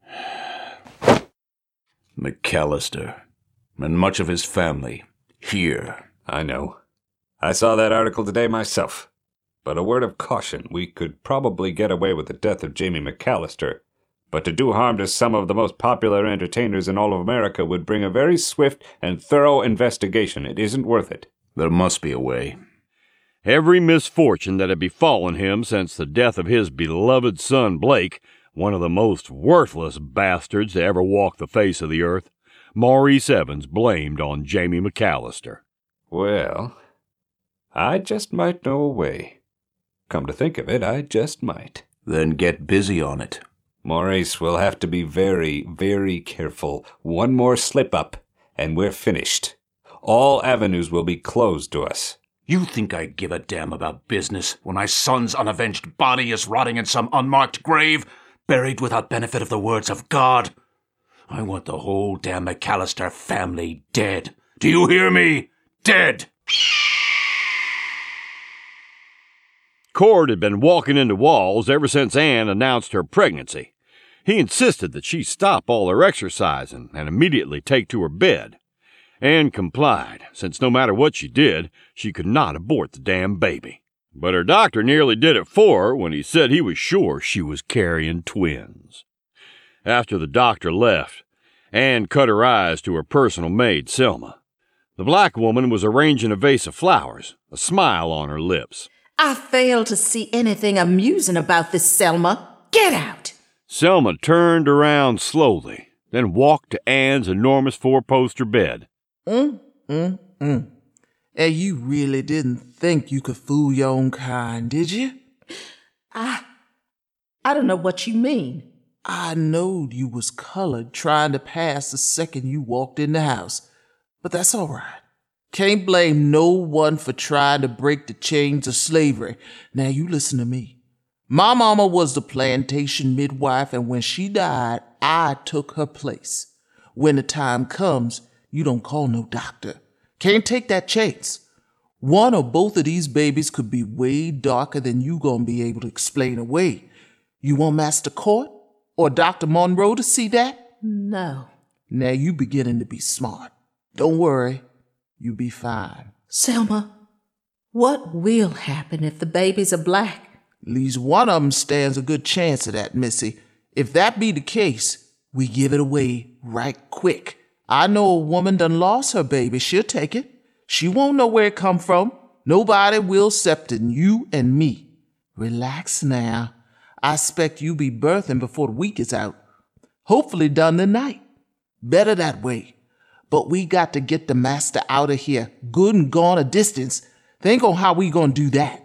McAllister, and much of his family, here. I know. I saw that article today myself. But a word of caution, we could probably get away with the death of Jamie McAllister. But to do harm to some of the most popular entertainers in all of America would bring a very swift and thorough investigation. It isn't worth it. There must be a way. Every misfortune that had befallen him since the death of his beloved son Blake, one of the most worthless bastards to ever walk the face of the earth, Maurice Evans blamed on Jamie McAllister. Well, I just might know a way. Come to think of it, I just might. Then get busy on it. Maurice will have to be very, very careful. One more slip-up, and we're finished. All avenues will be closed to us. You think I give a damn about business when my son's unavenged body is rotting in some unmarked grave, buried without benefit of the words of God? I want the whole damn McAllister family dead. Do you hear me? Dead! Cord had been walking into walls ever since Anne announced her pregnancy. He insisted that she stop all her exercising and immediately take to her bed. Anne complied, since no matter what she did, she could not abort the damn baby. But her doctor nearly did it for her when he said he was sure she was carrying twins. After the doctor left, Anne cut her eyes to her personal maid, Selma. The black woman was arranging a vase of flowers, a smile on her lips. I fail to see anything amusing about this, Selma. Get out! Selma turned around slowly, then walked to Anne's enormous 4-poster bed. And you really didn't think you could fool your own kind, did you? I don't know what you mean. I knowed you was colored trying to pass the second you walked in the house. But that's all right. Can't blame no one for trying to break the chains of slavery. Now you listen to me. My mama was the plantation midwife, and when she died, I took her place. When the time comes, you don't call no doctor. Can't take that chance. One or both of these babies could be way darker than you gonna be able to explain away. You want Master Court or Dr. Monroe to see that? No. Now you beginning to be smart. Don't worry. You'll be fine. Selma, what will happen if the babies are black? At least one of them stands a good chance of that, Missy. If that be the case, we give it away right quick. I know a woman done lost her baby. She'll take it. She won't know where it come from. Nobody will excepting you and me. Relax now. I expect you be birthing before the week is out. Hopefully done tonight. Better that way. But we got to get the master out of here, good and gone a distance. Think on how we gonna do that.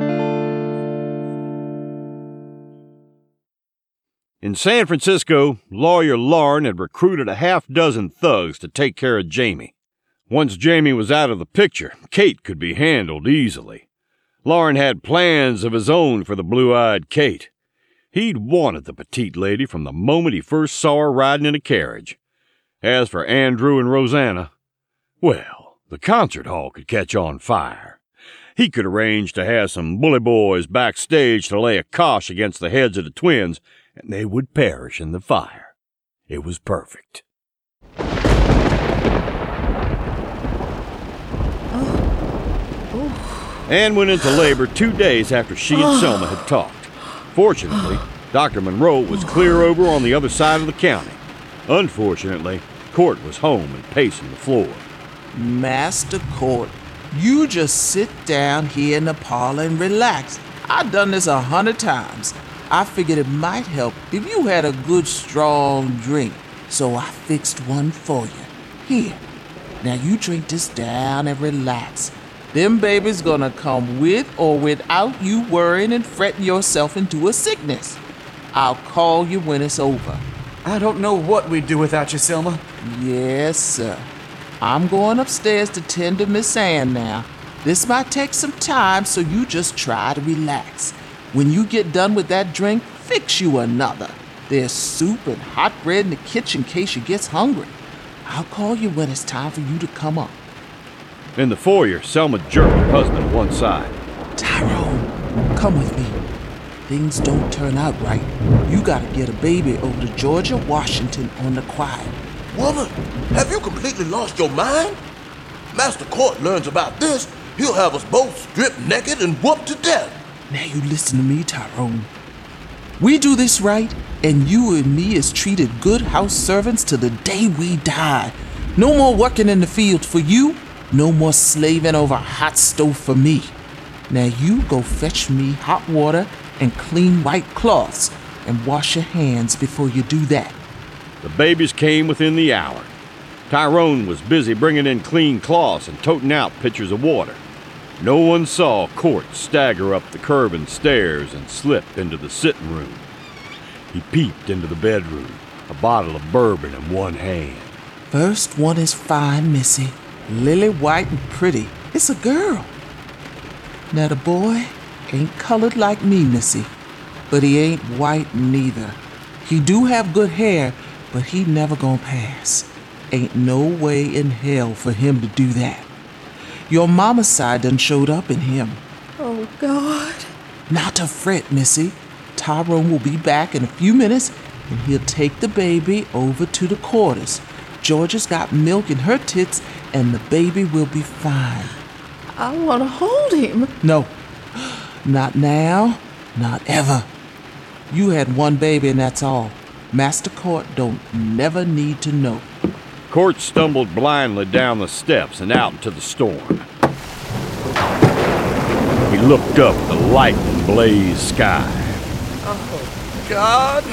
In San Francisco, lawyer Lorne had recruited a half-dozen thugs to take care of Jamie. Once Jamie was out of the picture, Kate could be handled easily. Lorne had plans of his own for the blue-eyed Kate. He'd wanted the petite lady from the moment he first saw her riding in a carriage. As for Andrew and Rosanna, well, the concert hall could catch on fire. He could arrange to have some bully boys backstage to lay a cosh against the heads of the twins, and they would perish in the fire. It was perfect. Anne went into labor 2 days after she and Selma had talked. Fortunately, Dr. Monroe was clear over on the other side of the county. Unfortunately, Court was home and pacing the floor. Master Court, you just sit down here in the parlor and relax. I've done this 100 times. I figured it might help if you had a good strong drink, so I fixed one for you. Here, now you drink this down and relax. Them babies gonna come with or without you worrying and fretting yourself into a sickness. I'll call you when it's over. I don't know what we'd do without you, Selma. Yes, sir. I'm going upstairs to tend to Miss Ann now. This might take some time, so you just try to relax. When you get done with that drink, fix you another. There's soup and hot bread in the kitchen in case you gets hungry. I'll call you when it's time for you to come up. In the foyer, Selma jerked her husband to one side. Tyrone, come with me. Things don't turn out right. You gotta get a baby over to Georgia Washington on the quiet. Woman, have you completely lost your mind? Master Court learns about this, he'll have us both stripped naked and whooped to death. Now you listen to me, Tyrone. We do this right, and you and me is treated good house servants till the day we die. No more working in the field for you, no more slaving over a hot stove for me. Now you go fetch me hot water and clean white cloths, and wash your hands before you do that. The babies came within the hour. Tyrone was busy bringing in clean cloths and toting out pitchers of water. No one saw Court stagger up the curving stairs and slip into the sitting room. He peeped into the bedroom, a bottle of bourbon in one hand. First one is fine, Missy. Lily white and pretty. It's a girl. Now the boy ain't colored like me, Missy, but he ain't white neither. He do have good hair, but he never gonna pass. Ain't no way in hell for him to do that. Your mama's side done showed up in him. Oh, God. Not to fret, Missy. Tyrone will be back in a few minutes, and he'll take the baby over to the quarters. Georgia's got milk in her tits, and the baby will be fine. I want to hold him. No, not now, not ever. You had one baby and that's all. Master Court don't never need to know. Court stumbled blindly down the steps and out into the storm. He looked up at the lightning-blazed sky. Oh, God.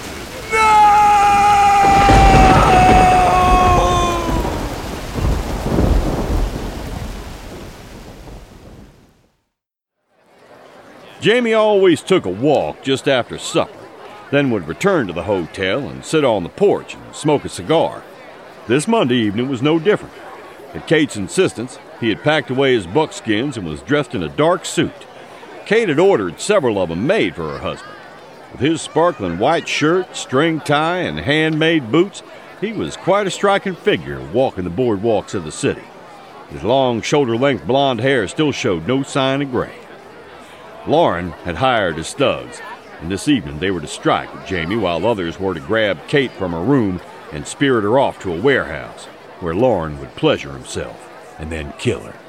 Jamie always took a walk just after supper, then would return to the hotel and sit on the porch and smoke a cigar. This Monday evening was no different. At Kate's insistence, he had packed away his buckskins and was dressed in a dark suit. Kate had ordered several of them made for her husband. With his sparkling white shirt, string tie, and handmade boots, he was quite a striking figure walking the boardwalks of the city. His long, shoulder-length blonde hair still showed no sign of gray. Lauren had hired his thugs, and this evening they were to strike at Jamie while others were to grab Kate from her room and spirit her off to a warehouse where Lauren would pleasure himself and then kill her.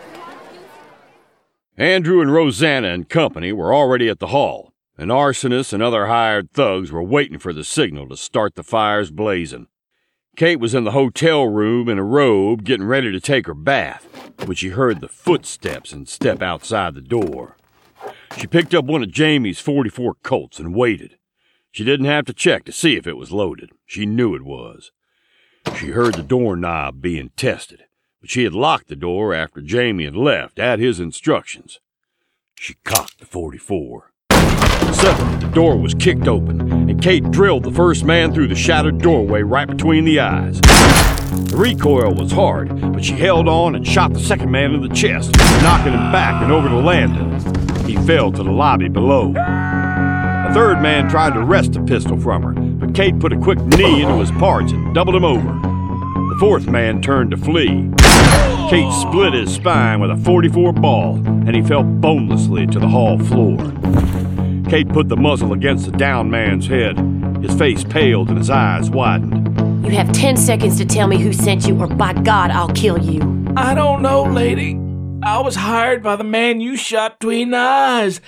Andrew and Rosanna and company were already at the hall, and arsonists and other hired thugs were waiting for the signal to start the fires blazing. Kate was in the hotel room in a robe getting ready to take her bath when she heard the footsteps and step outside the door. She picked up one of Jamie's .44 Colts and waited. She didn't have to check to see if it was loaded. She knew it was. She heard the doorknob being tested, but she had locked the door after Jamie had left at his instructions. She cocked the .44. Suddenly, the door was kicked open, and Kate drilled the first man through the shattered doorway right between the eyes. The recoil was hard, but she held on and shot the second man in the chest, knocking him back and over the landing. He fell to the lobby below. A third man tried to wrest the pistol from her, but Kate put a quick knee into his parts and doubled him over. The fourth man turned to flee. Kate split his spine with a .44 ball, and he fell bonelessly to the hall floor. Kate put the muzzle against the downed man's head. His face paled and his eyes widened. You have 10 seconds to tell me who sent you, or by God, I'll kill you. I don't know, lady. I was hired by the man you shot between the eyes.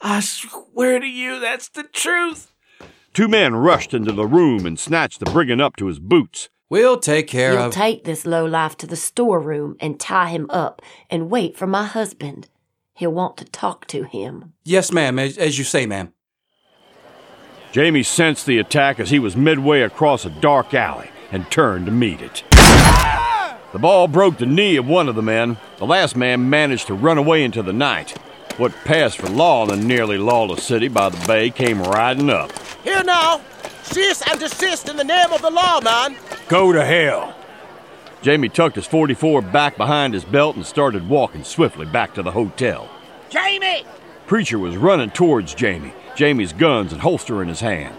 I swear to you, that's the truth. 2 men rushed into the room and snatched the brigand up to his boots. We'll take care You'll of... take this lowlife to the storeroom and tie him up and wait for my husband. He'll want to talk to him. Yes, ma'am, as you say, ma'am. Jamie sensed the attack as he was midway across a dark alley and turned to meet it. The ball broke the knee of one of the men. The last man managed to run away into the night. What passed for law in the nearly lawless city by the bay came riding up. Here now! Cease and desist in the name of the law, man! Go to hell! Jamie tucked his .44 back behind his belt and started walking swiftly back to the hotel. Jamie! Preacher was running towards Jamie, Jamie's guns and holster in his hand.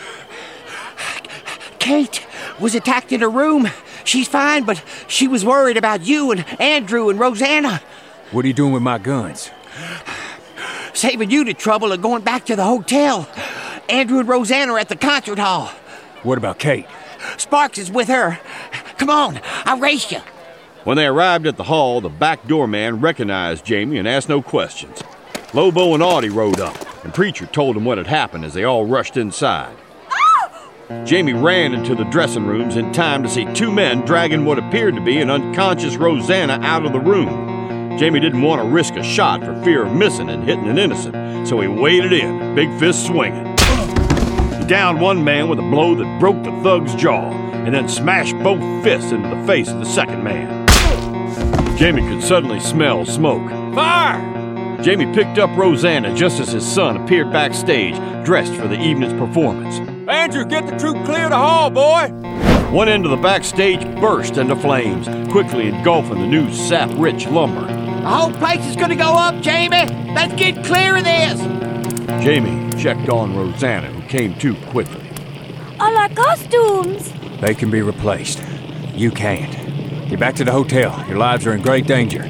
Kate was attacked in her room. She's fine, but she was worried about you and Andrew and Rosanna. What are you doing with my guns? Saving you the trouble of going back to the hotel. Andrew and Rosanna are at the concert hall. What about Kate? Sparks is with her. Come on, I'll race you. When they arrived at the hall, the back door man recognized Jamie and asked no questions. Lobo and Audie rode up, and Preacher told them what had happened as they all rushed inside. Jamie ran into the dressing rooms in time to see 2 men dragging what appeared to be an unconscious Rosanna out of the room. Jamie didn't want to risk a shot for fear of missing and hitting an innocent, so he waded in, big fist swinging. He downed one man with a blow that broke the thug's jaw, and then smashed both fists into the face of the second man. Jamie could suddenly smell smoke. Fire! Jamie picked up Rosanna just as his son appeared backstage, dressed for the evening's performance. Andrew, get the troop clear of the hall, boy! One end of the backstage burst into flames, quickly engulfing the new sap-rich lumber. The whole place is gonna go up, Jamie! Let's get clear of this! Jamie checked on Rosanna, who came to quickly. All our costumes! They can be replaced. You can't. Get back to the hotel. Your lives are in great danger.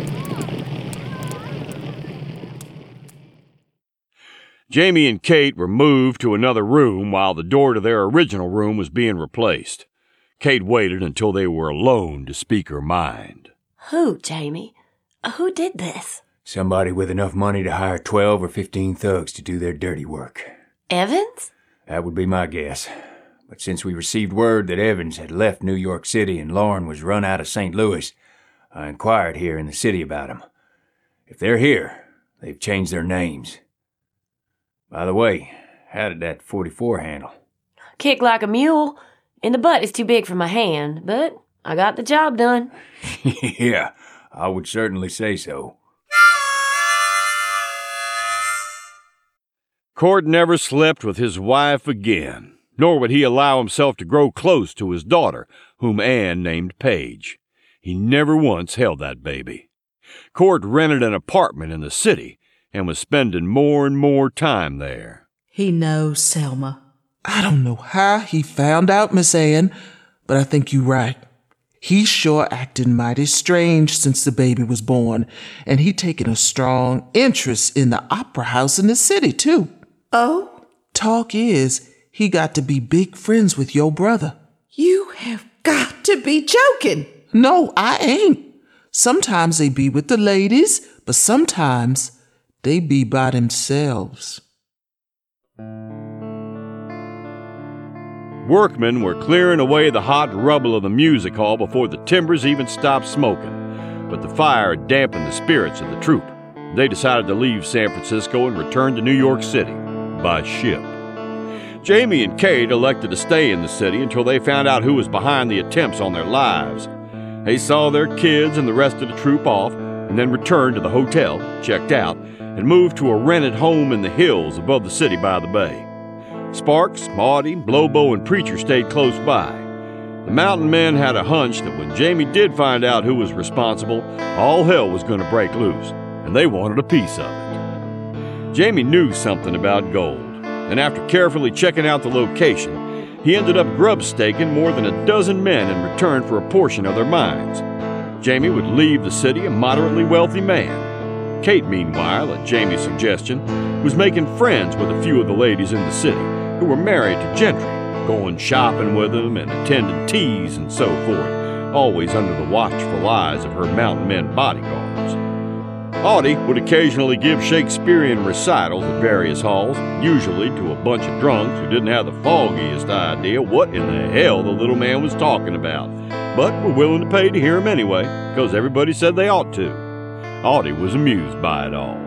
Jamie and Kate were moved to another room while the door to their original room was being replaced. Kate waited until they were alone to speak her mind. Who, Jamie? Who did this? Somebody with enough money to hire 12 or 15 thugs to do their dirty work. Evans? That would be my guess. But since we received word that Evans had left New York City and Lauren was run out of St. Louis, I inquired here in the city about him. If they're here, they've changed their names. By the way, how did that .44 handle? Kick like a mule. In the butt is too big for my hand, but I got the job done. Yeah, I would certainly say so. Cord never slept with his wife again, nor would he allow himself to grow close to his daughter, whom Anne named Paige. He never once held that baby. Cord rented an apartment in the city and was spending more and more time there. He knows Selma. I don't know how he found out, Miss Ann, but I think you're right. He sure acted mighty strange since the baby was born, and he taken a strong interest in the opera house in the city, too. Oh? Talk is, he got to be big friends with your brother. You have got to be joking. No, I ain't. Sometimes they be with the ladies, but sometimes they be by themselves. Workmen were clearing away the hot rubble of the music hall before the timbers even stopped smoking, but the fire had dampened the spirits of the troupe. They decided to leave San Francisco and return to New York City by ship. Jamie and Kate elected to stay in the city until they found out who was behind the attempts on their lives. They saw their kids and the rest of the troupe off, and then returned to the hotel, checked out, and moved to a rented home in the hills above the city by the bay. Sparks, Audie, Lobo, and Preacher stayed close by. The mountain men had a hunch that when Jamie did find out who was responsible, all hell was going to break loose, and they wanted a piece of it. Jamie knew something about gold, and after carefully checking out the location, he ended up grub-staking more than a dozen men in return for a portion of their mines. Jamie would leave the city a moderately wealthy man. Kate, meanwhile, at Jamie's suggestion, was making friends with a few of the ladies in the city who were married to gentry, going shopping with them and attending teas and so forth, always under the watchful eyes of her mountain men bodyguards. Audie would occasionally give Shakespearean recitals at various halls, usually to a bunch of drunks who didn't have the foggiest idea what in the hell the little man was talking about, but were willing to pay to hear him anyway, because everybody said they ought to. Audie was amused by it all.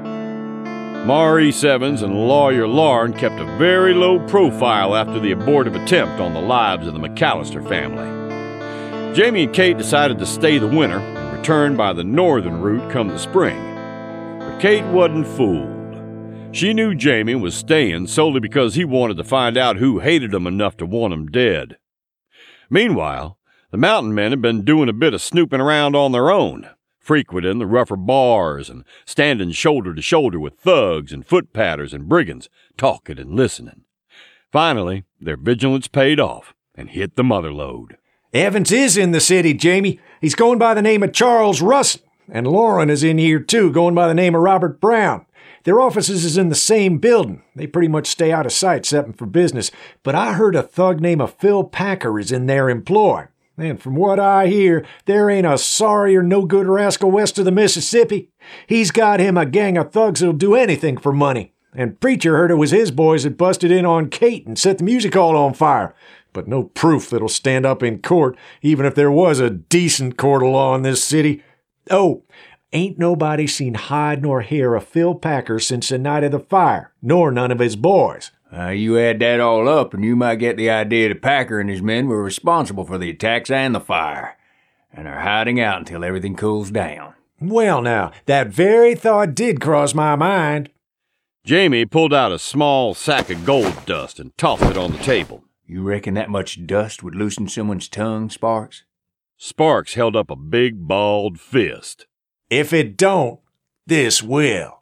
Maurice Evans and lawyer Lauren kept a very low profile after the abortive attempt on the lives of the McAllister family. Jamie and Kate decided to stay the winter and return by the northern route come the spring. But Kate wasn't fooled. She knew Jamie was staying solely because he wanted to find out who hated him enough to want him dead. Meanwhile, the mountain men had been doing a bit of snooping around on their own, frequenting the rougher bars and standing shoulder to shoulder with thugs and footpadders and brigands, talking and listening. Finally, their vigilance paid off and hit the mother lode. Evans is in the city, Jamie. He's going by the name of Charles Russell. And Lauren is in here, too, going by the name of Robert Brown. Their offices is in the same building. They pretty much stay out of sight, except for business. But I heard a thug named Phil Packer is in their employ. And from what I hear, there ain't a sorry or no-good rascal west of the Mississippi. He's got him a gang of thugs that'll do anything for money. And Preacher heard it was his boys that busted in on Kate and set the music hall on fire. But no proof that'll stand up in court, even if there was a decent court of law in this city. Oh, ain't nobody seen hide nor hair of Phil Packer since the night of the fire, nor none of his boys. You add that all up, and you might get the idea that Packer and his men were responsible for the attacks and the fire, and are hiding out until everything cools down. Well, now, that very thought did cross my mind. Jamie pulled out a small sack of gold dust and tossed it on the table. You reckon that much dust would loosen someone's tongue, Sparks? Sparks held up a big, balled fist. If it don't, this will.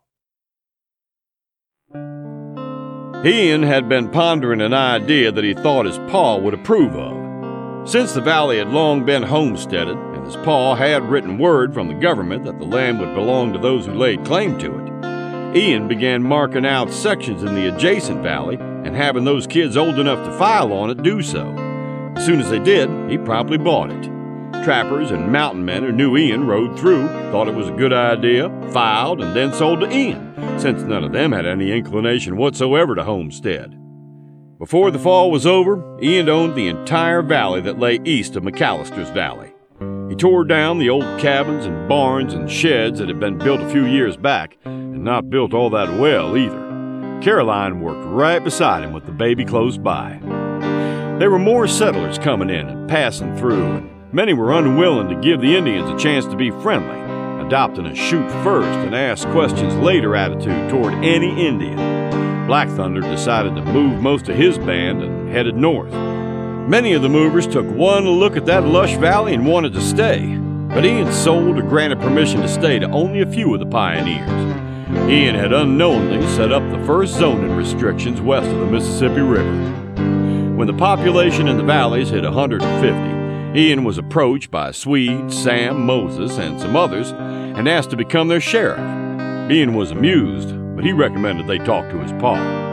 Ian had been pondering an idea that he thought his pa would approve of. Since the valley had long been homesteaded, and his pa had written word from the government that the land would belong to those who laid claim to it, Ian began marking out sections in the adjacent valley and having those kids old enough to file on it do so. As soon as they did, he promptly bought it. Trappers and mountain men who knew Ian rode through, thought it was a good idea, filed, and then sold to Ian, since none of them had any inclination whatsoever to homestead. Before the fall was over, Ian owned the entire valley that lay east of McAllister's Valley. He tore down the old cabins and barns and sheds that had been built a few years back, and not built all that well either. Caroline worked right beside him with the baby close by. There were more settlers coming in and passing through, and many were unwilling to give the Indians a chance to be friendly, adopting a shoot first and ask questions later attitude toward any Indian. Black Thunder decided to move most of his band and headed north. Many of the movers took one look at that lush valley and wanted to stay, but Ian sold or granted permission to stay to only a few of the pioneers. Ian had unknowingly set up the first zoning restrictions west of the Mississippi River. When the population in the valleys hit 150, Ian was approached by Swede, Sam, Moses, and some others and asked to become their sheriff. Ian was amused, but he recommended they talk to his pa.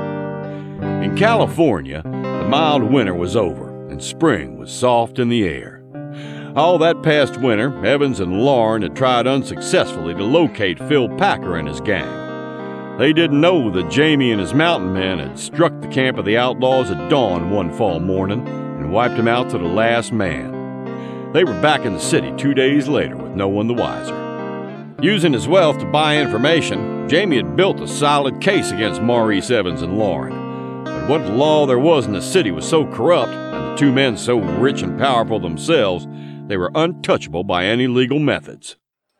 In California, the mild winter was over, and spring was soft in the air. All that past winter, Evans and Lauren had tried unsuccessfully to locate Phil Packer and his gang. They didn't know that Jamie and his mountain men had struck the camp of the outlaws at dawn one fall morning and wiped them out to the last man. They were back in the city 2 days later with no one the wiser. Using his wealth to buy information, Jamie had built a solid case against Maurice Evans and Lauren. But what law there was in the city was so corrupt, and the two men so rich and powerful themselves, they were untouchable by any legal methods.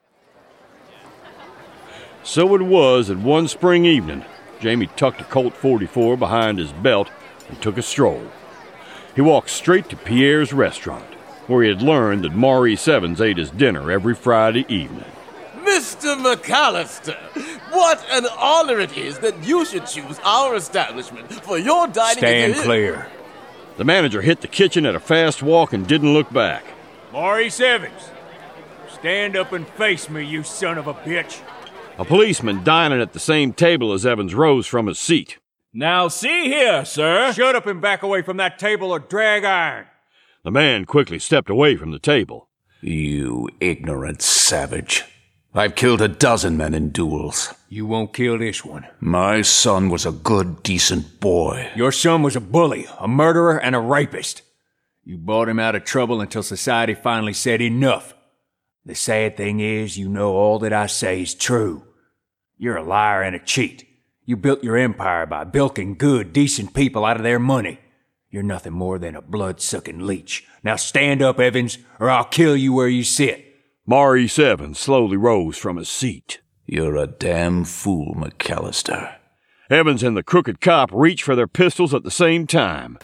So it was that one spring evening, Jamie tucked a Colt 44 behind his belt and took a stroll. He walked straight to Pierre's restaurant, where he had learned that Maurice Evans ate his dinner every Friday evening. Mr. McAllister, what an honor it is that you should choose our establishment for your dining. Stand clear. The manager hit the kitchen at a fast walk and didn't look back. Maurice Evans, stand up and face me, you son of a bitch. A policeman dining at the same table as Evans rose from his seat. Now see here, sir. Shut up and back away from that table or drag iron. The man quickly stepped away from the table. You ignorant savage. I've killed a dozen men in duels. You won't kill this one. My son was a good, decent boy. Your son was a bully, a murderer, and a rapist. You brought him out of trouble until society finally said enough. The sad thing is, you know all that I say is true. You're a liar and a cheat. You built your empire by bilking good, decent people out of their money. You're nothing more than a blood-sucking leech. Now stand up, Evans, or I'll kill you where you sit. Maurice Evans slowly rose from his seat. You're a damn fool, McAllister. Evans and the crooked cop reached for their pistols at the same time.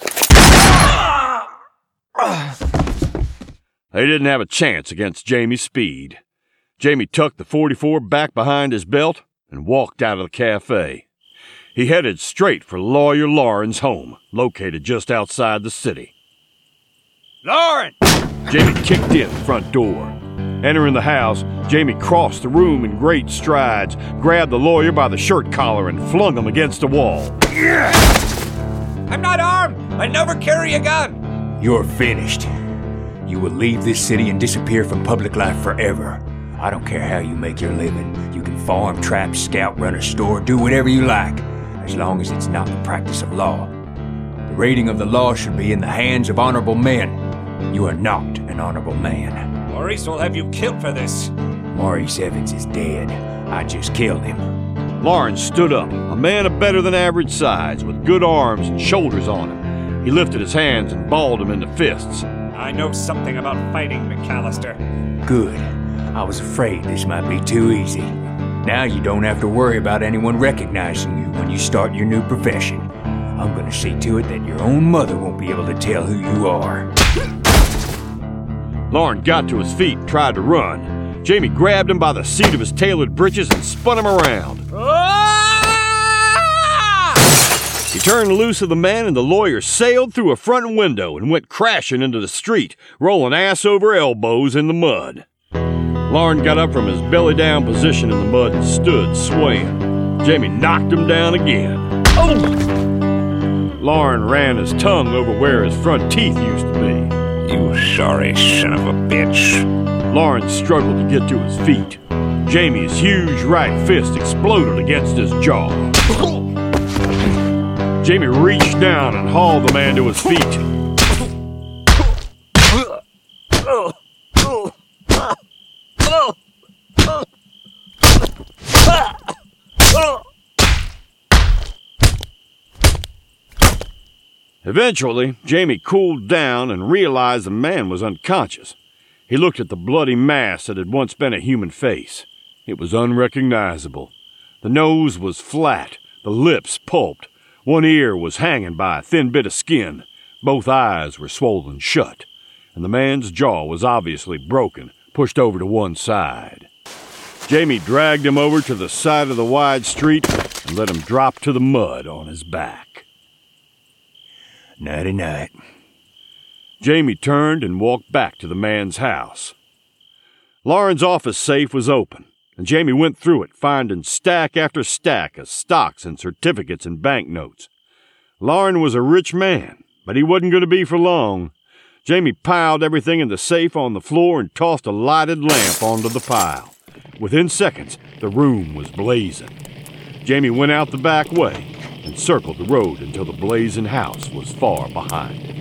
They didn't have a chance against Jamie's speed. Jamie tucked the .44 back behind his belt and walked out of the cafe. He headed straight for Lawyer Lauren's home, located just outside the city. Lauren! Jamie kicked in the front door. Entering the house, Jamie crossed the room in great strides, grabbed the lawyer by the shirt collar, and flung him against the wall. I'm not armed. I never carry a gun. You're finished. You will leave this city and disappear from public life forever. I don't care how you make your living. You can farm, trap, scout, run a store, do whatever you like, as long as it's not the practice of law. The rating of the law should be in the hands of honorable men. You are not an honorable man. Maurice will have you killed for this. Maurice Evans is dead. I just killed him. Lawrence stood up, a man of better than average size, with good arms and shoulders on him. He lifted his hands and balled them into fists. I know something about fighting, McAllister. Good. I was afraid this might be too easy. Now you don't have to worry about anyone recognizing you when you start your new profession. I'm gonna see to it that your own mother won't be able to tell who you are. Lauren got to his feet and tried to run. Jamie grabbed him by the seat of his tailored breeches and spun him around. He turned loose of the man, and the lawyer sailed through a front window and went crashing into the street, rolling ass over elbows in the mud. Lauren got up from his belly-down position in the mud and stood swaying. Jamie knocked him down again. Oh! Lauren ran his tongue over where his front teeth used to be. You sorry son of a bitch. Lawrence struggled to get to his feet. Jamie's huge right fist exploded against his jaw. Jamie reached down and hauled the man to his feet. Eventually, Jamie cooled down and realized the man was unconscious. He looked at the bloody mass that had once been a human face. It was unrecognizable. The nose was flat, the lips pulped. One ear was hanging by a thin bit of skin. Both eyes were swollen shut, and the man's jaw was obviously broken, pushed over to one side. Jamie dragged him over to the side of the wide street and let him drop to the mud on his back. Nighty-night. Jamie turned and walked back to the man's house. Lauren's office safe was open, and Jamie went through it, finding stack after stack of stocks and certificates and banknotes. Lauren was a rich man, but he wasn't going to be for long. Jamie piled everything in the safe on the floor and tossed a lighted lamp onto the pile. Within seconds, the room was blazing. Jamie went out the back way and circled the road until the blazing house was far behind him.